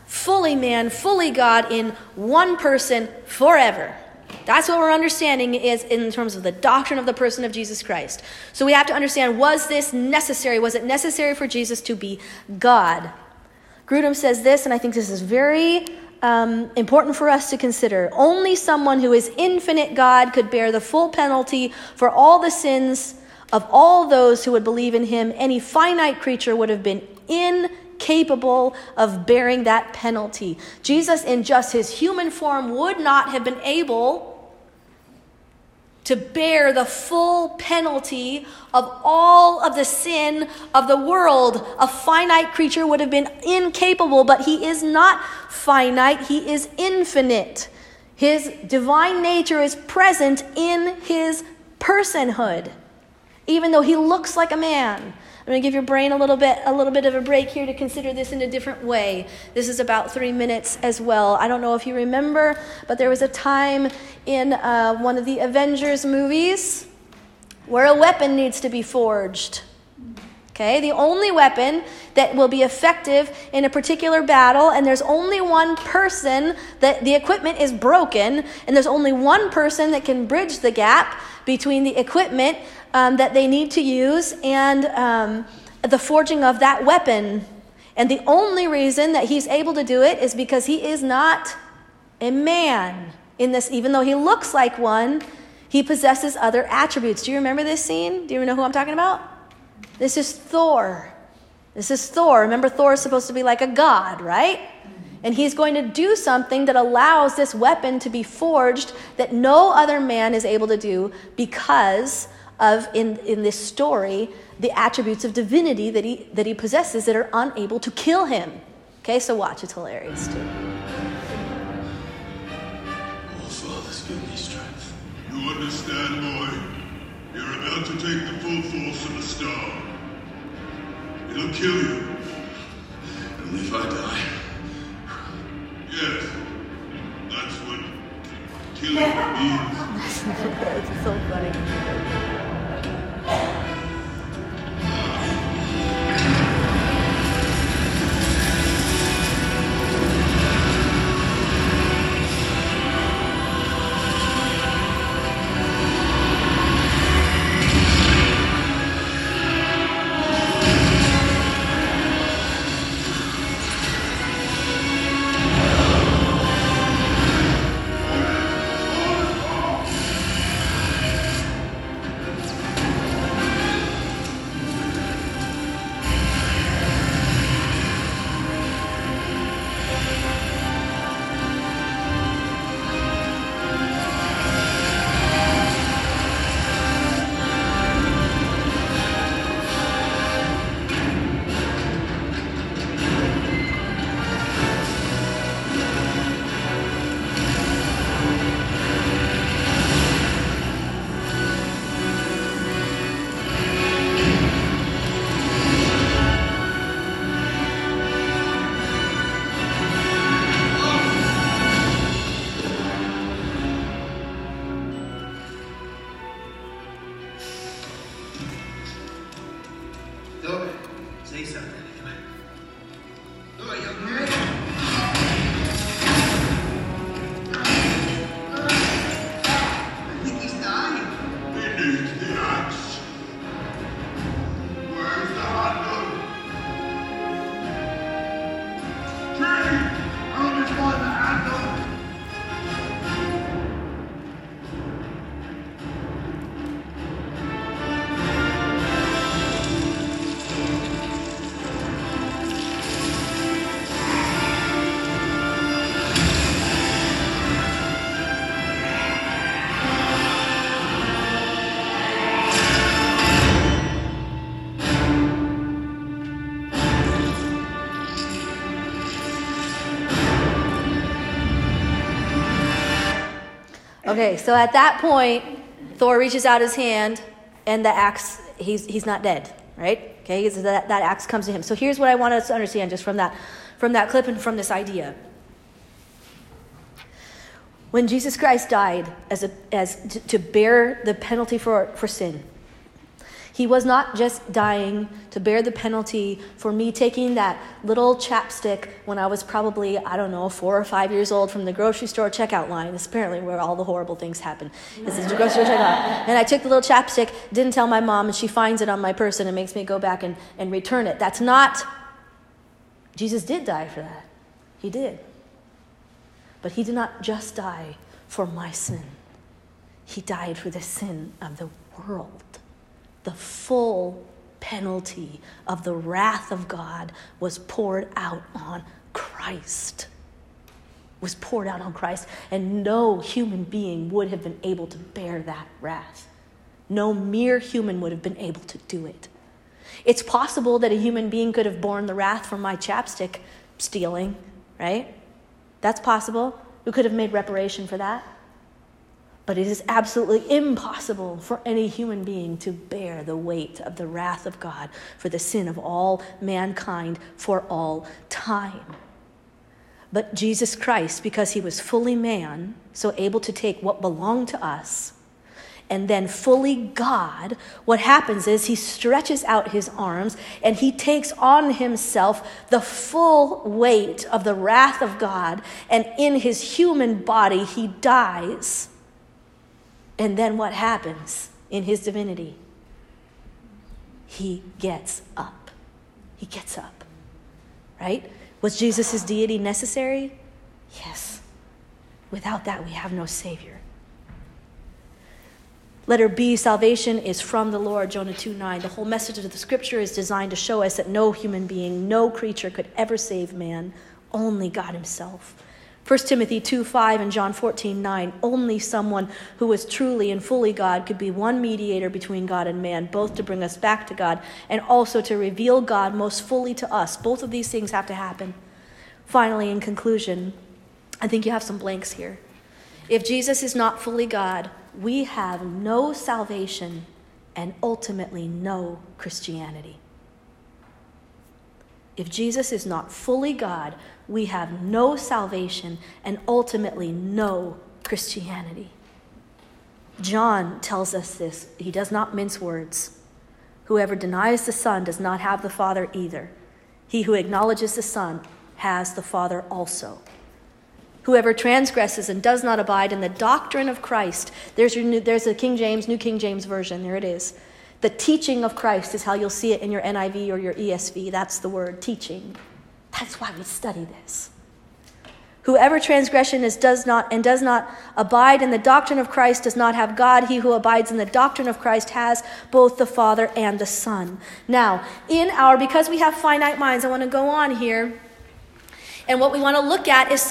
fully man, fully God in one person forever. That's what we're understanding is in terms of the doctrine of the person of Jesus Christ. So we have to understand, was this necessary? Was it necessary for Jesus to be God? Grudem says this, and I think this is very important for us to consider. Only someone who is infinite God could bear the full penalty for all the sins of all those who would believe in him. Any finite creature would have been incapable of bearing that penalty. Jesus, in just his human form, would not have been able to bear the full penalty of all of the sin of the world. A finite creature would have been incapable, but he is not finite, he is infinite. His divine nature is present in his personhood, even though he looks like a man. I'm going to give your brain a little bit of a break here to consider this in a different way. This is about 3 minutes as well. I don't know if you remember, but there was a time in one of the Avengers movies where a weapon needs to be forged. Okay, the only weapon that will be effective in a particular battle, and there's only one person that the equipment is broken, and there's only one person that can bridge the gap between the equipment that they need to use and the forging of that weapon. And the only reason that he's able to do it is because he is not a man. In this, even though he looks like one, he possesses other attributes. Do you remember this scene? Do you know who I'm talking about? This is Thor. This is Thor. Remember, Thor is supposed to be like a god, right? And he's going to do something that allows this weapon to be forged that no other man is able to do because of, in this story, the attributes of divinity that he possesses that are unable to kill him. Okay, so watch. It's hilarious, too. Oh, Father's given me strength. You understand, boy? You're about to take the full force of the star. It'll kill you. And if I die... Yes, that's what killing means. It's so funny. Say something. Oh, young man. I think he's dying. He needs the axe. Where's the handle? Tree! Help me find the handle! Okay, so at that point, Thor reaches out his hand, and the axe, he's not dead, right? Okay, so that axe comes to him. So here's what I want us to understand just from that clip and from this idea. When Jesus Christ died to bear the penalty for sin, He was not just dying to bear the penalty for me taking that little chapstick when I was probably, 4 or 5 years old from the grocery store checkout line. It's apparently where all the horrible things happen. This is the grocery store checkout. And I took the little chapstick, didn't tell my mom, and she finds it on my person and makes me go back and return it. That's not... Jesus did die for that. He did. But he did not just die for my sin. He died for the sin of the world. The full penalty of the wrath of God was poured out on Christ. Was poured out on Christ. And no human being would have been able to bear that wrath. No mere human would have been able to do it. It's possible that a human being could have borne the wrath from my chapstick stealing, right? That's possible. We could have made reparation for that. But it is absolutely impossible for any human being to bear the weight of the wrath of God for the sin of all mankind for all time. But Jesus Christ, because he was fully man, so able to take what belonged to us, and then fully God, what happens is he stretches out his arms and he takes on himself the full weight of the wrath of God, and in his human body he dies. And then what happens in his divinity? He gets up. He gets up. Right? Was Jesus' deity necessary? Yes. Without that, we have no Savior. Letter B, salvation is from the Lord, Jonah 2:9. The whole message of the scripture is designed to show us that no human being, no creature could ever save man, only God himself. 1 Timothy 2:5 and John 14:9, only someone who was truly and fully God could be one mediator between God and man, both to bring us back to God and also to reveal God most fully to us. Both of these things have to happen. Finally, in conclusion, I think you have some blanks here. If Jesus is not fully God, we have no salvation and ultimately no Christianity. If Jesus is not fully God, we have no salvation and ultimately no Christianity. John tells us this. He does not mince words. Whoever denies the Son does not have the Father either. He who acknowledges the Son has the Father also. Whoever transgresses and does not abide in the doctrine of Christ, there's the New King James Version, there it is. The teaching of Christ is how you'll see it in your NIV or your ESV. That's the word, teaching. That's why we study this. Whoever does not abide in the doctrine of Christ does not have God. He who abides in the doctrine of Christ has both the Father and the Son. Now, because we have finite minds, I want to go on here. And what we want to look at is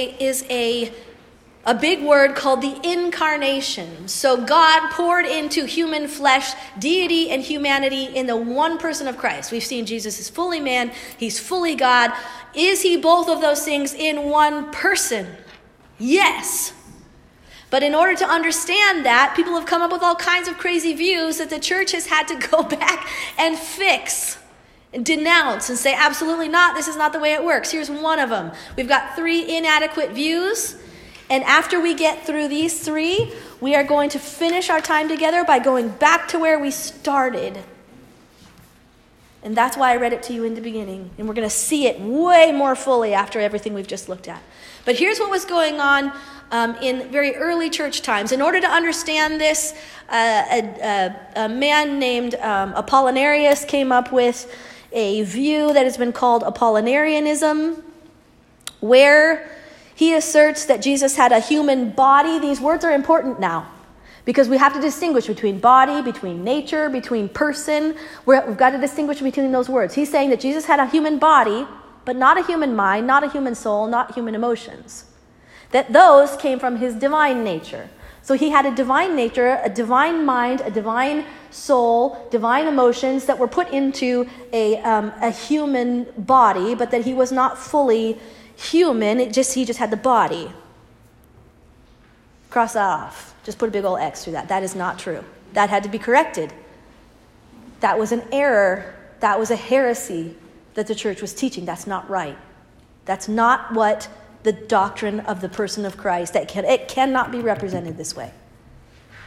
a big word called the incarnation. So God poured into human flesh deity and humanity in the one person of Christ. We've seen Jesus is fully man, he's fully God. Is he both of those things in one person? Yes. But in order to understand that, people have come up with all kinds of crazy views that the church has had to go back and fix and denounce and say, absolutely not, this is not the way it works. Here's one of them. We've got 3 inadequate views. And after we get through these 3, we are going to finish our time together by going back to where we started. And that's why I read it to you in the beginning. And we're going to see it way more fully after everything we've just looked at. But here's what was going on in very early church times. In order to understand this, a man named Apollinarius came up with a view that has been called Apollinarianism, where he asserts that Jesus had a human body. These words are important now because we have to distinguish between body, between nature, between person. We've got to distinguish between those words. He's saying that Jesus had a human body, but not a human mind, not a human soul, not human emotions. That those came from his divine nature. So he had a divine nature, a divine mind, a divine soul, divine emotions that were put into a human body, but that he was not fully human. He just had the body. Cross that off. Just put a big old X through that. That is not true. That had to be corrected. That was an error. That was a heresy that the church was teaching. That's not right. That's not what the doctrine of the person of Christ, it cannot be represented this way.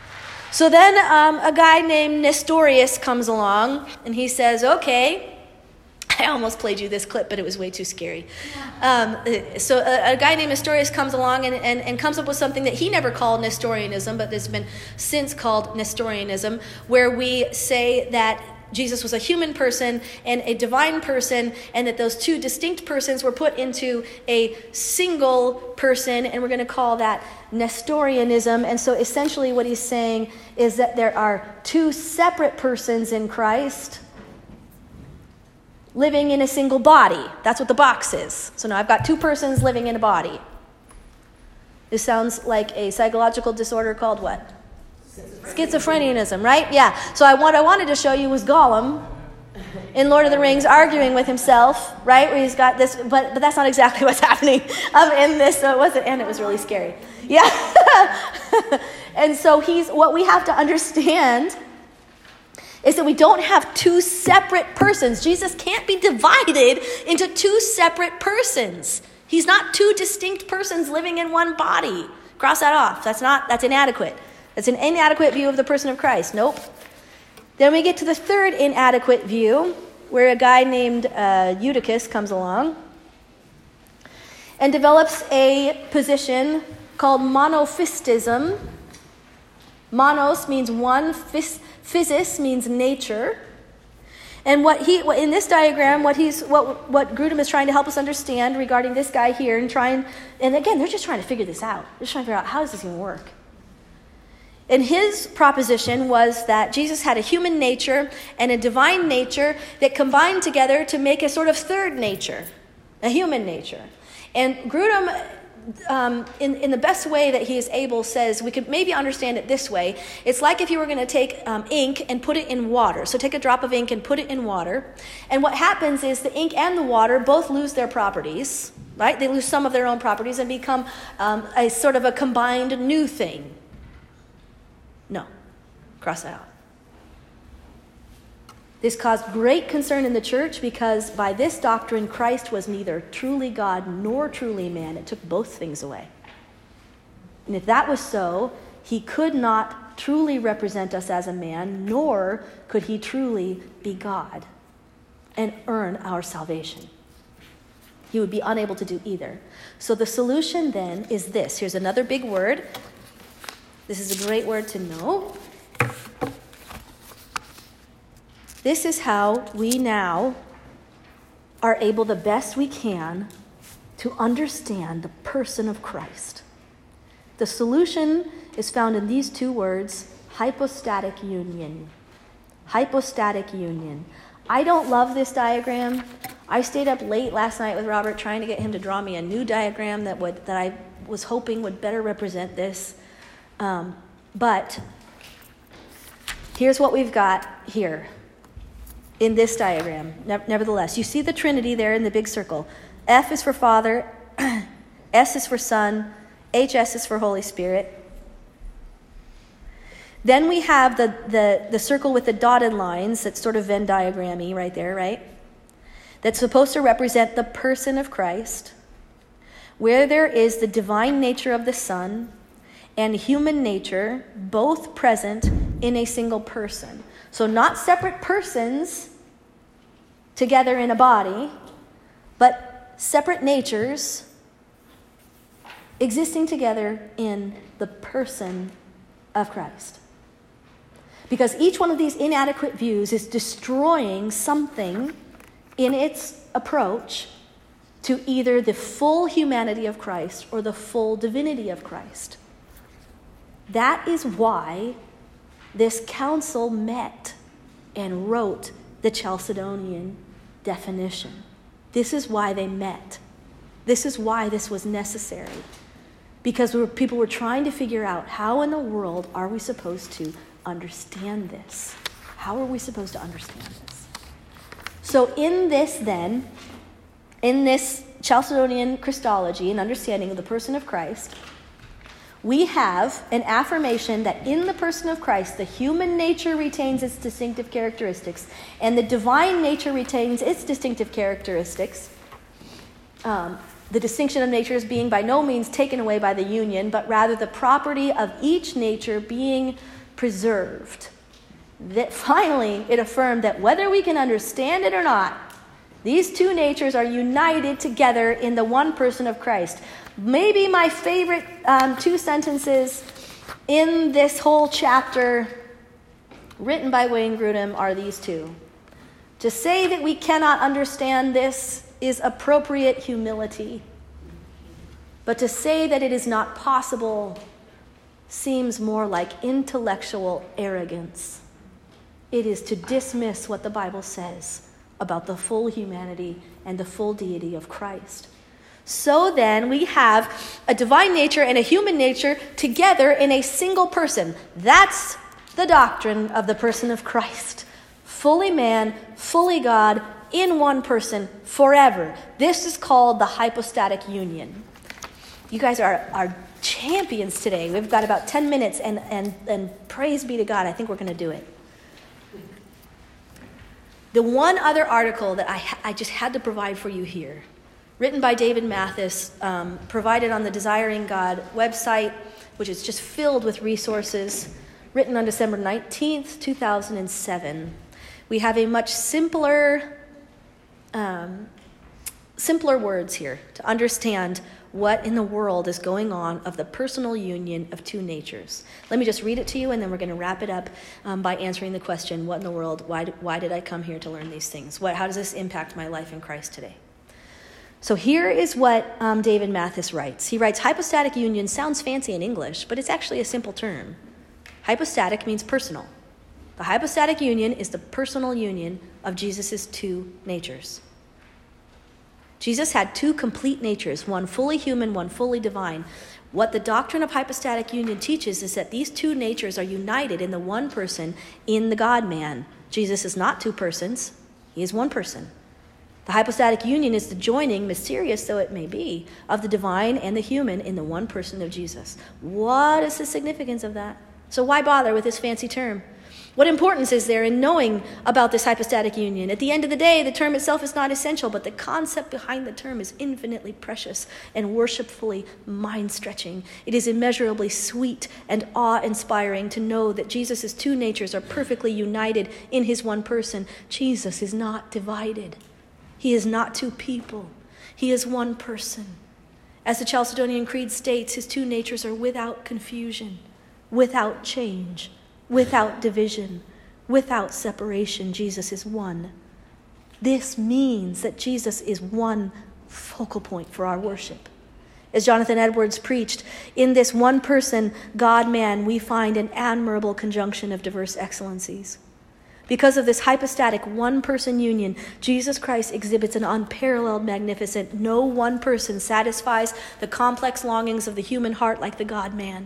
So then a guy named Nestorius comes along, and he says, okay, I almost played you this clip, but it was way too scary. So a guy named Nestorius comes along and comes up with something that he never called Nestorianism, but that's been since called Nestorianism, where we say that Jesus was a human person and a divine person, and that those two distinct persons were put into a single person, and we're going to call that Nestorianism. And so essentially what he's saying is that there are two separate persons in Christ living in a single body. That's what the box is. So now I've got two persons living in a body. This sounds like a psychological disorder called what? Schizophrenianism, right? Yeah. So what I wanted to show you was Gollum in Lord of the Rings arguing with himself, right? Where he's got this, but that's not exactly what's happening in this. So it wasn't, and it was really scary. Yeah. And so what we have to understand is that we don't have two separate persons. Jesus can't be divided into two separate persons. He's not two distinct persons living in one body. Cross that off. That's inadequate. That's an inadequate view of the person of Christ. Nope. Then we get to the third inadequate view, where a guy named Eutychus comes along and develops a position called monophysitism. Monos means one, physis means nature. And in this diagram, what Grudem is trying to help us understand regarding this guy here, and again, they're just trying to figure this out. They're just trying to figure out, how is this going to work? And his proposition was that Jesus had a human nature and a divine nature that combined together to make a sort of third nature, a human nature. And Grudem, in the best way that he is able, says we could maybe understand it this way. It's like if you were going to take ink and put it in water. So take a drop of ink and put it in water. And what happens is the ink and the water both lose their properties, right? They lose some of their own properties and become a sort of a combined new thing. No. Cross that out. This caused great concern in the church because by this doctrine, Christ was neither truly God nor truly man. It took both things away. And if that was so, he could not truly represent us as a man, nor could he truly be God and earn our salvation. He would be unable to do either. So the solution then is this. Here's another big word. This is a great word to know. This is how we now are able the best we can to understand the person of Christ. The solution is found in these two words, hypostatic union. Hypostatic union. I don't love this diagram. I stayed up late last night with Robert trying to get him to draw me a new diagram that I was hoping would better represent this. But here's what we've got here in this diagram. Nevertheless, you see the Trinity there in the big circle. F is for Father, S is for Son, HS is for Holy Spirit. Then we have the circle with the dotted lines that's sort of Venn diagram-y right there, right? That's supposed to represent the person of Christ, where there is the divine nature of the Son and human nature, both present in a single person. So not separate persons together in a body, but separate natures existing together in the person of Christ. Because each one of these inadequate views is destroying something in its approach to either the full humanity of Christ or the full divinity of Christ. That is why this council met and wrote the Chalcedonian definition. This is why they met. This is why this was necessary. Because people were trying to figure out, how in the world are we supposed to understand this? How are we supposed to understand this? So in this Chalcedonian Christology and understanding of the person of Christ, we have an affirmation that in the person of Christ, the human nature retains its distinctive characteristics, and the divine nature retains its distinctive characteristics. The distinction of natures being by no means taken away by the union, but rather the property of each nature being preserved. That finally it affirmed that whether we can understand it or not, these two natures are united together in the one person of Christ. Maybe my favorite two sentences in this whole chapter written by Wayne Grudem are these two. To say that we cannot understand this is appropriate humility. But to say that it is not possible seems more like intellectual arrogance. It is to dismiss what the Bible says about the full humanity and the full deity of Christ. So then we have a divine nature and a human nature together in a single person. That's the doctrine of the person of Christ. Fully man, fully God, in one person, forever. This is called the hypostatic union. You guys are champions today. We've got about 10 minutes, and praise be to God, I think we're going to do it. The one other article that I just had to provide for you here, written by David Mathis, provided on the Desiring God website, which is just filled with resources, written on December 19th, 2007. We have a much simpler words here to understand what in the world is going on of the personal union of two natures. Let me just read it to you, and then we're going to wrap it up by answering the question, what in the world, why did I come here to learn these things? How does this impact my life in Christ today? So here is what David Mathis writes. He writes, hypostatic union sounds fancy in English, but it's actually a simple term. Hypostatic means personal. The hypostatic union is the personal union of Jesus' two natures. Jesus had two complete natures, one fully human, one fully divine. What the doctrine of hypostatic union teaches is that these two natures are united in the one person, in the God-man. Jesus is not two persons. He is one person. The hypostatic union is the joining, mysterious though it may be, of the divine and the human in the one person of Jesus. What is the significance of that? So why bother with this fancy term? What importance is there in knowing about this hypostatic union? At the end of the day, the term itself is not essential, but the concept behind the term is infinitely precious and worshipfully mind-stretching. It is immeasurably sweet and awe-inspiring to know that Jesus' two natures are perfectly united in his one person. Jesus is not divided. He is not two people. He is one person. As the Chalcedonian Creed states, his two natures are without confusion, without change, without division, without separation. Jesus is one. This means that Jesus is one focal point for our worship. As Jonathan Edwards preached, in this one person, God-man, we find an admirable conjunction of diverse excellencies. Because of this hypostatic one-person union, Jesus Christ exhibits an unparalleled magnificence. No one person satisfies the complex longings of the human heart like the God-man.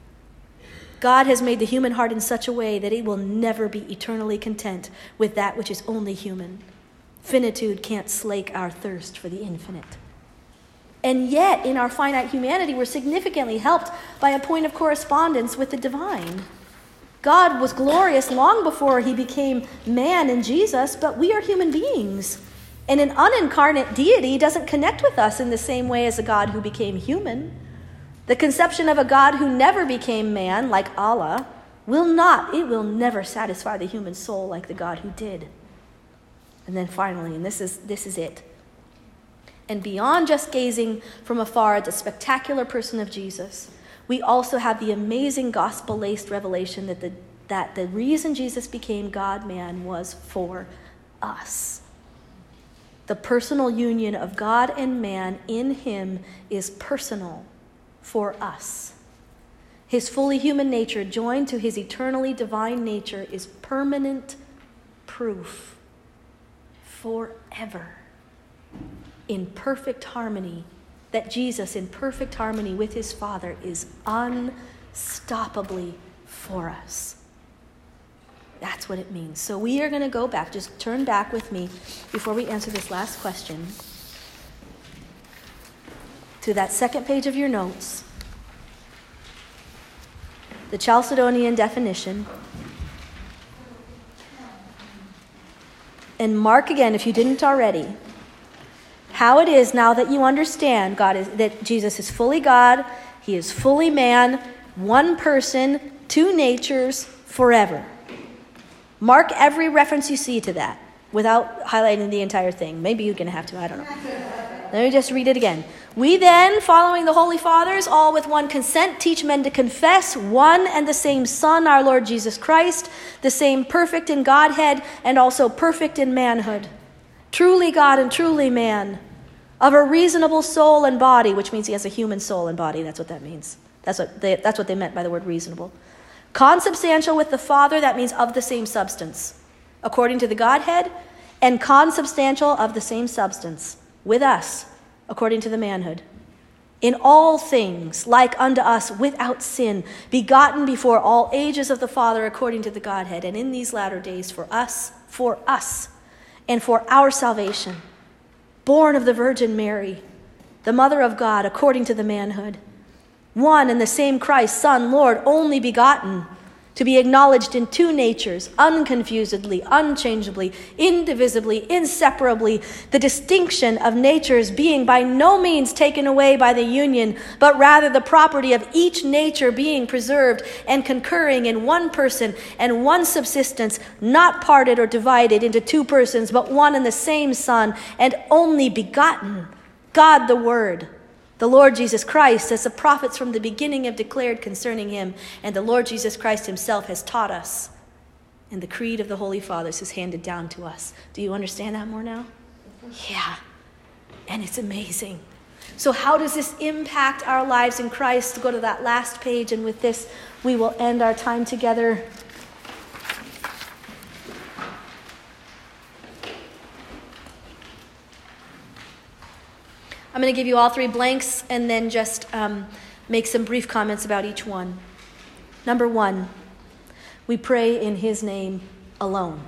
God has made the human heart in such a way that it will never be eternally content with that which is only human. Finitude can't slake our thirst for the infinite. And yet, in our finite humanity, we're significantly helped by a point of correspondence with the divine. God was glorious long before he became man in Jesus, but we are human beings. And an unincarnate deity doesn't connect with us in the same way as a God who became human. The conception of a God who never became man, like Allah, will never satisfy the human soul like the God who did. And then finally, and this is it. And beyond just gazing from afar at the spectacular person of Jesus, we also have the amazing gospel-laced revelation that the reason Jesus became God-man was for us. The personal union of God and man in him is personal for us. His fully human nature joined to his eternally divine nature is permanent proof forever in perfect harmony that Jesus, in perfect harmony with his Father, is unstoppably for us. That's what it means. So we are going to go back. Just turn back with me before we answer this last question to that second page of your notes, the Chalcedonian definition, and mark again, if you didn't already, how it is now that you understand that Jesus is fully God, he is fully man, one person, two natures, forever. Mark every reference you see to that without highlighting the entire thing. Maybe you're going to have to, I don't know. Let me just read it again. We then, following the Holy Fathers, all with one consent, teach men to confess one and the same Son, our Lord Jesus Christ, the same perfect in Godhead and also perfect in manhood, truly God and truly man, of a reasonable soul and body, which means he has a human soul and body. That's what that means. That's what they meant by the word reasonable. Consubstantial with the Father, that means of the same substance, according to the Godhead, and consubstantial of the same substance with us, according to the manhood. In all things, like unto us, without sin, begotten before all ages of the Father, according to the Godhead, and in these latter days for us, and for our salvation, born of the Virgin Mary, the Mother of God, according to the manhood, one and the same Christ, Son, Lord, only begotten, to be acknowledged in two natures, unconfusedly, unchangeably, indivisibly, inseparably, the distinction of natures being by no means taken away by the union, but rather the property of each nature being preserved and concurring in one person and one subsistence, not parted or divided into two persons, but one and the same Son, and only begotten, God the Word, the Lord Jesus Christ, as the prophets from the beginning have declared concerning him, and the Lord Jesus Christ himself has taught us, and the creed of the Holy Fathers is handed down to us. Do you understand that more now? Yeah. And it's amazing. So how does this impact our lives in Christ? Go to that last page, and with this, we will end our time together. I'm going to give you all three blanks and then just make some brief comments about each one. Number one, we pray in his name alone.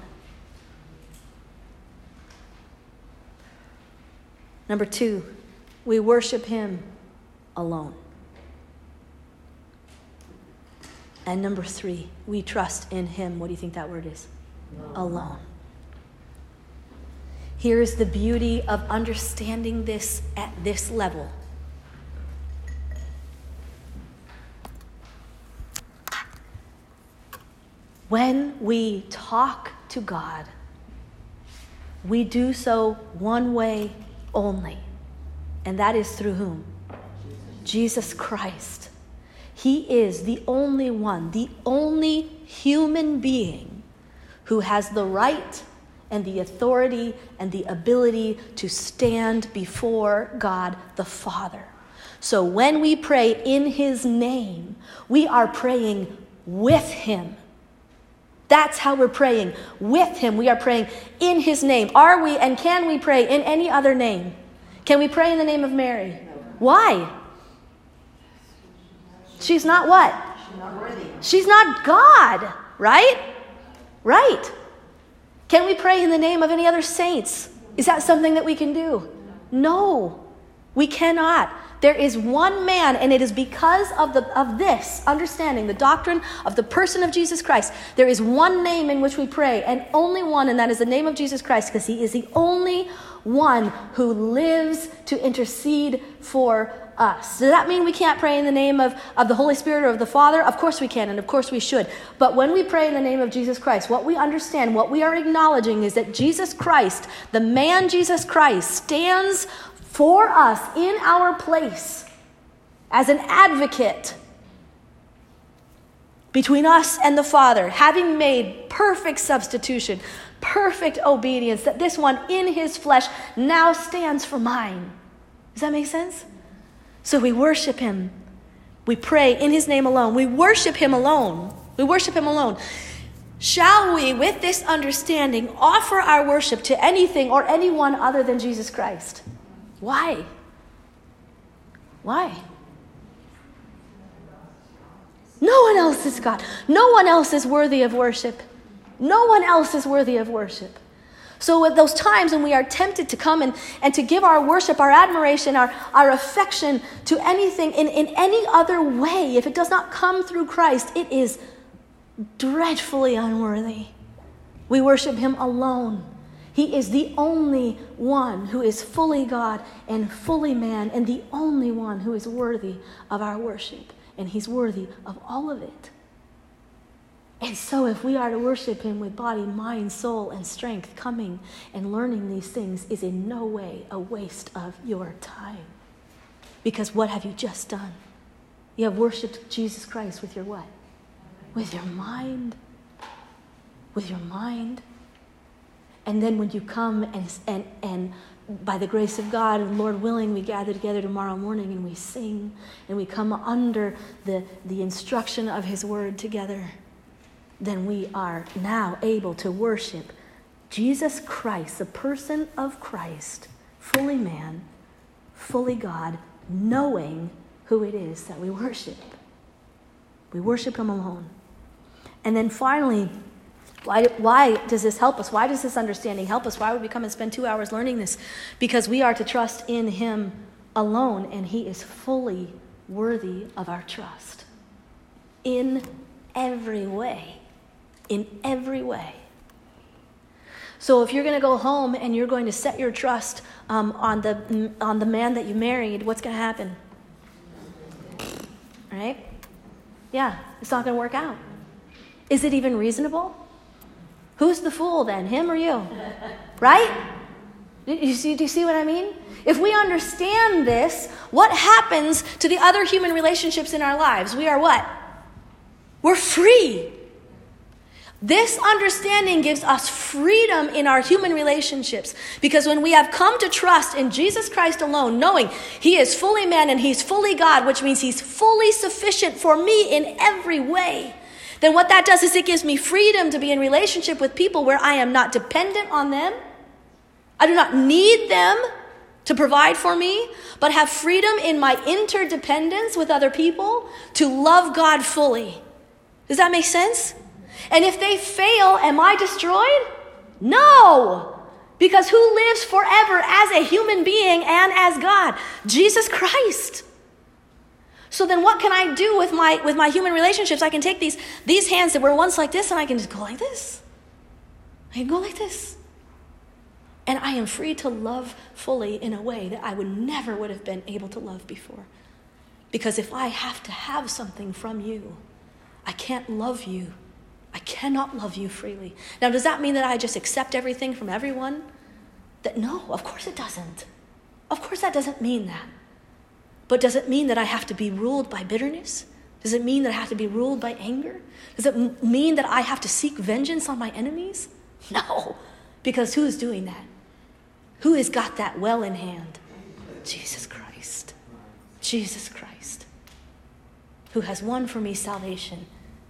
Number two, we worship him alone. And number three, we trust in him. What do you think that word is? Alone. Here's the beauty of understanding this at this level. When we talk to God, we do so one way only, and that is through whom? Jesus Christ. He is the only one, the only human being who has the right and the authority and the ability to stand before God the Father. So when we pray in his name, we are praying with him. That's how we're praying, with him. We are praying in his name. Are we and can we pray in any other name? Can we pray in the name of Mary? Why? She's not what? She's not worthy. She's not God, right? Right. Can we pray in the name of any other saints? Is that something that we can do? No, we cannot. There is one man, and it is because of this understanding, the doctrine of the person of Jesus Christ. There is one name in which we pray, and only one, and that is the name of Jesus Christ, because he is the only one who lives to intercede for us. Does that mean we can't pray in the name of the Holy Spirit or of the Father? Of course we can, and of course we should. But when we pray in the name of Jesus Christ, what we understand, what we are acknowledging is that Jesus Christ, the man Jesus Christ, stands for us in our place as an advocate between us and the Father, having made perfect substitution, perfect obedience, that this one in his flesh now stands for mine. Does that make sense? So we worship him. We pray in his name alone. We worship him alone. We worship him alone. Shall we, with this understanding, offer our worship to anything or anyone other than Jesus Christ? Why? Why? No one else is God. No one else is worthy of worship. No one else is worthy of worship. So at those times when we are tempted to come and to give our worship, our admiration, our affection to anything in any other way, if it does not come through Christ, it is dreadfully unworthy. We worship him alone. He is the only one who is fully God and fully man, and the only one who is worthy of our worship. And he's worthy of all of it. And so if we are to worship him with body, mind, soul, and strength, coming and learning these things is in no way a waste of your time. Because what have you just done? You have worshiped Jesus Christ with your what? With your mind. With your mind. And then when you come and by the grace of God and Lord willing, we gather together tomorrow morning and we sing and we come under the instruction of his word together, then we are now able to worship Jesus Christ, the person of Christ, fully man, fully God, knowing who it is that we worship. We worship him alone. And then finally, why does this help us? Why does this understanding help us? Why would we come and spend 2 hours learning this? Because we are to trust in him alone, and he is fully worthy of our trust. In every way. In every way. So if you're going to go home and you're going to set your trust on the man that you married, what's going to happen? Right? Yeah, it's not going to work out. Is it even reasonable? Who's the fool then, him or you? Right? Do you see what I mean? If we understand this, what happens to the other human relationships in our lives? We are what? We're free. This understanding gives us freedom in our human relationships, because when we have come to trust in Jesus Christ alone, knowing he is fully man and he's fully God, which means he's fully sufficient for me in every way, then what that does is it gives me freedom to be in relationship with people where I am not dependent on them. I do not need them to provide for me, but have freedom in my interdependence with other people to love God fully. Does that make sense? And if they fail, am I destroyed? No! Because who lives forever as a human being and as God? Jesus Christ. So then what can I do with my human relationships? I can take these hands that were once like this and I can just go like this. I can go like this. And I am free to love fully in a way that I never would have been able to love before. Because if I have to have something from you, I can't love you. I cannot love you freely. Now, does that mean that I just accept everything from everyone? No, of course it doesn't. Of course that doesn't mean that. But does it mean that I have to be ruled by bitterness? Does it mean that I have to be ruled by anger? Does it mean that I have to seek vengeance on my enemies? No, because who's doing that? Who has got that well in hand? Jesus Christ. Jesus Christ. Who has won for me salvation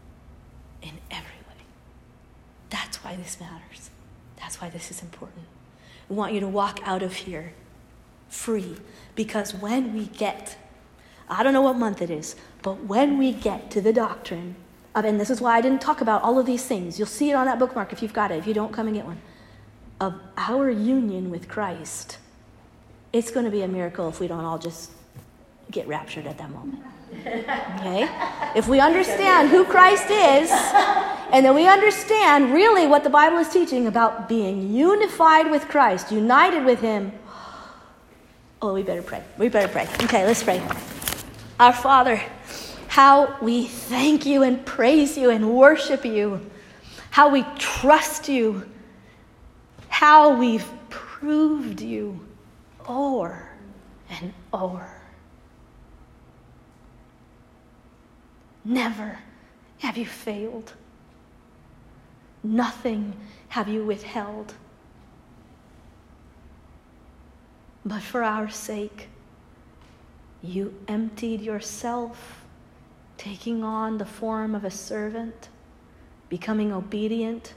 in every way. That's why this matters. That's why this is important. We want you to walk out of here free, because when we get, I don't know what month it is, but when we get to the doctrine of, and this is why I didn't talk about all of these things, you'll see it on that bookmark if you've got it. If you don't, come and get one. Of our union with Christ, it's going to be a miracle if we don't all just get raptured at that moment. Okay? If we understand who Christ is, and then we understand really what the Bible is teaching about being unified with Christ, united with him. Oh, we better pray. We better pray. Okay, let's pray. Our Father, how we thank you and praise you and worship you. How we trust you. How we've proved you o'er and o'er. Never have you failed. Nothing have you withheld. But for our sake, you emptied yourself, taking on the form of a servant, becoming obedient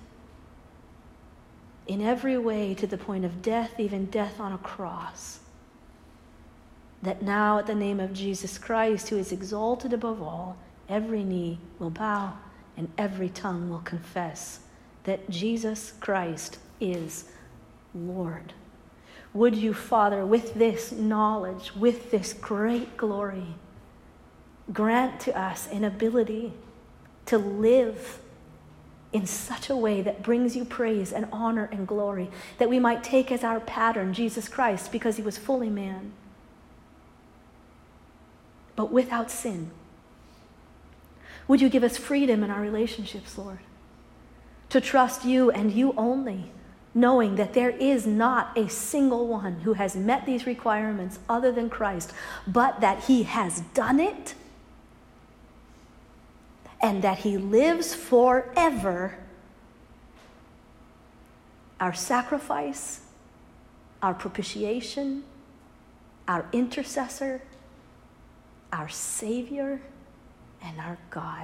in every way to the point of death, even death on a cross. That now at the name of Jesus Christ, who is exalted above all, every knee will bow and every tongue will confess that Jesus Christ is Lord. Would you, Father, with this knowledge, with this great glory, grant to us an ability to live in such a way that brings you praise and honor and glory, that we might take as our pattern Jesus Christ, because he was fully man, but without sin. Would you give us freedom in our relationships, Lord, to trust you and you only, knowing that there is not a single one who has met these requirements other than Christ, but that he has done it and that he lives forever, our sacrifice, our propitiation, our intercessor, our Savior, and our God.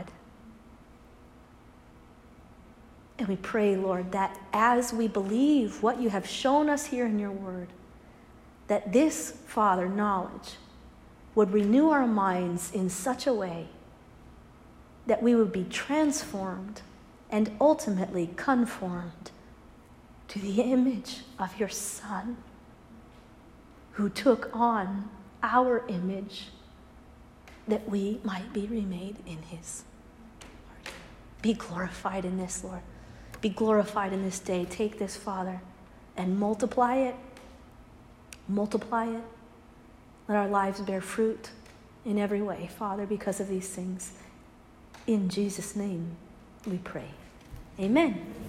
And we pray, Lord, that as we believe what you have shown us here in your word, that this, Father, knowledge would renew our minds in such a way that we would be transformed and ultimately conformed to the image of your Son, who took on our image that we might be remade in his. Be glorified in this, Lord. Be glorified in this day. Take this, Father, and multiply it. Multiply it. Let our lives bear fruit in every way, Father, because of these things. In Jesus' name we pray. Amen.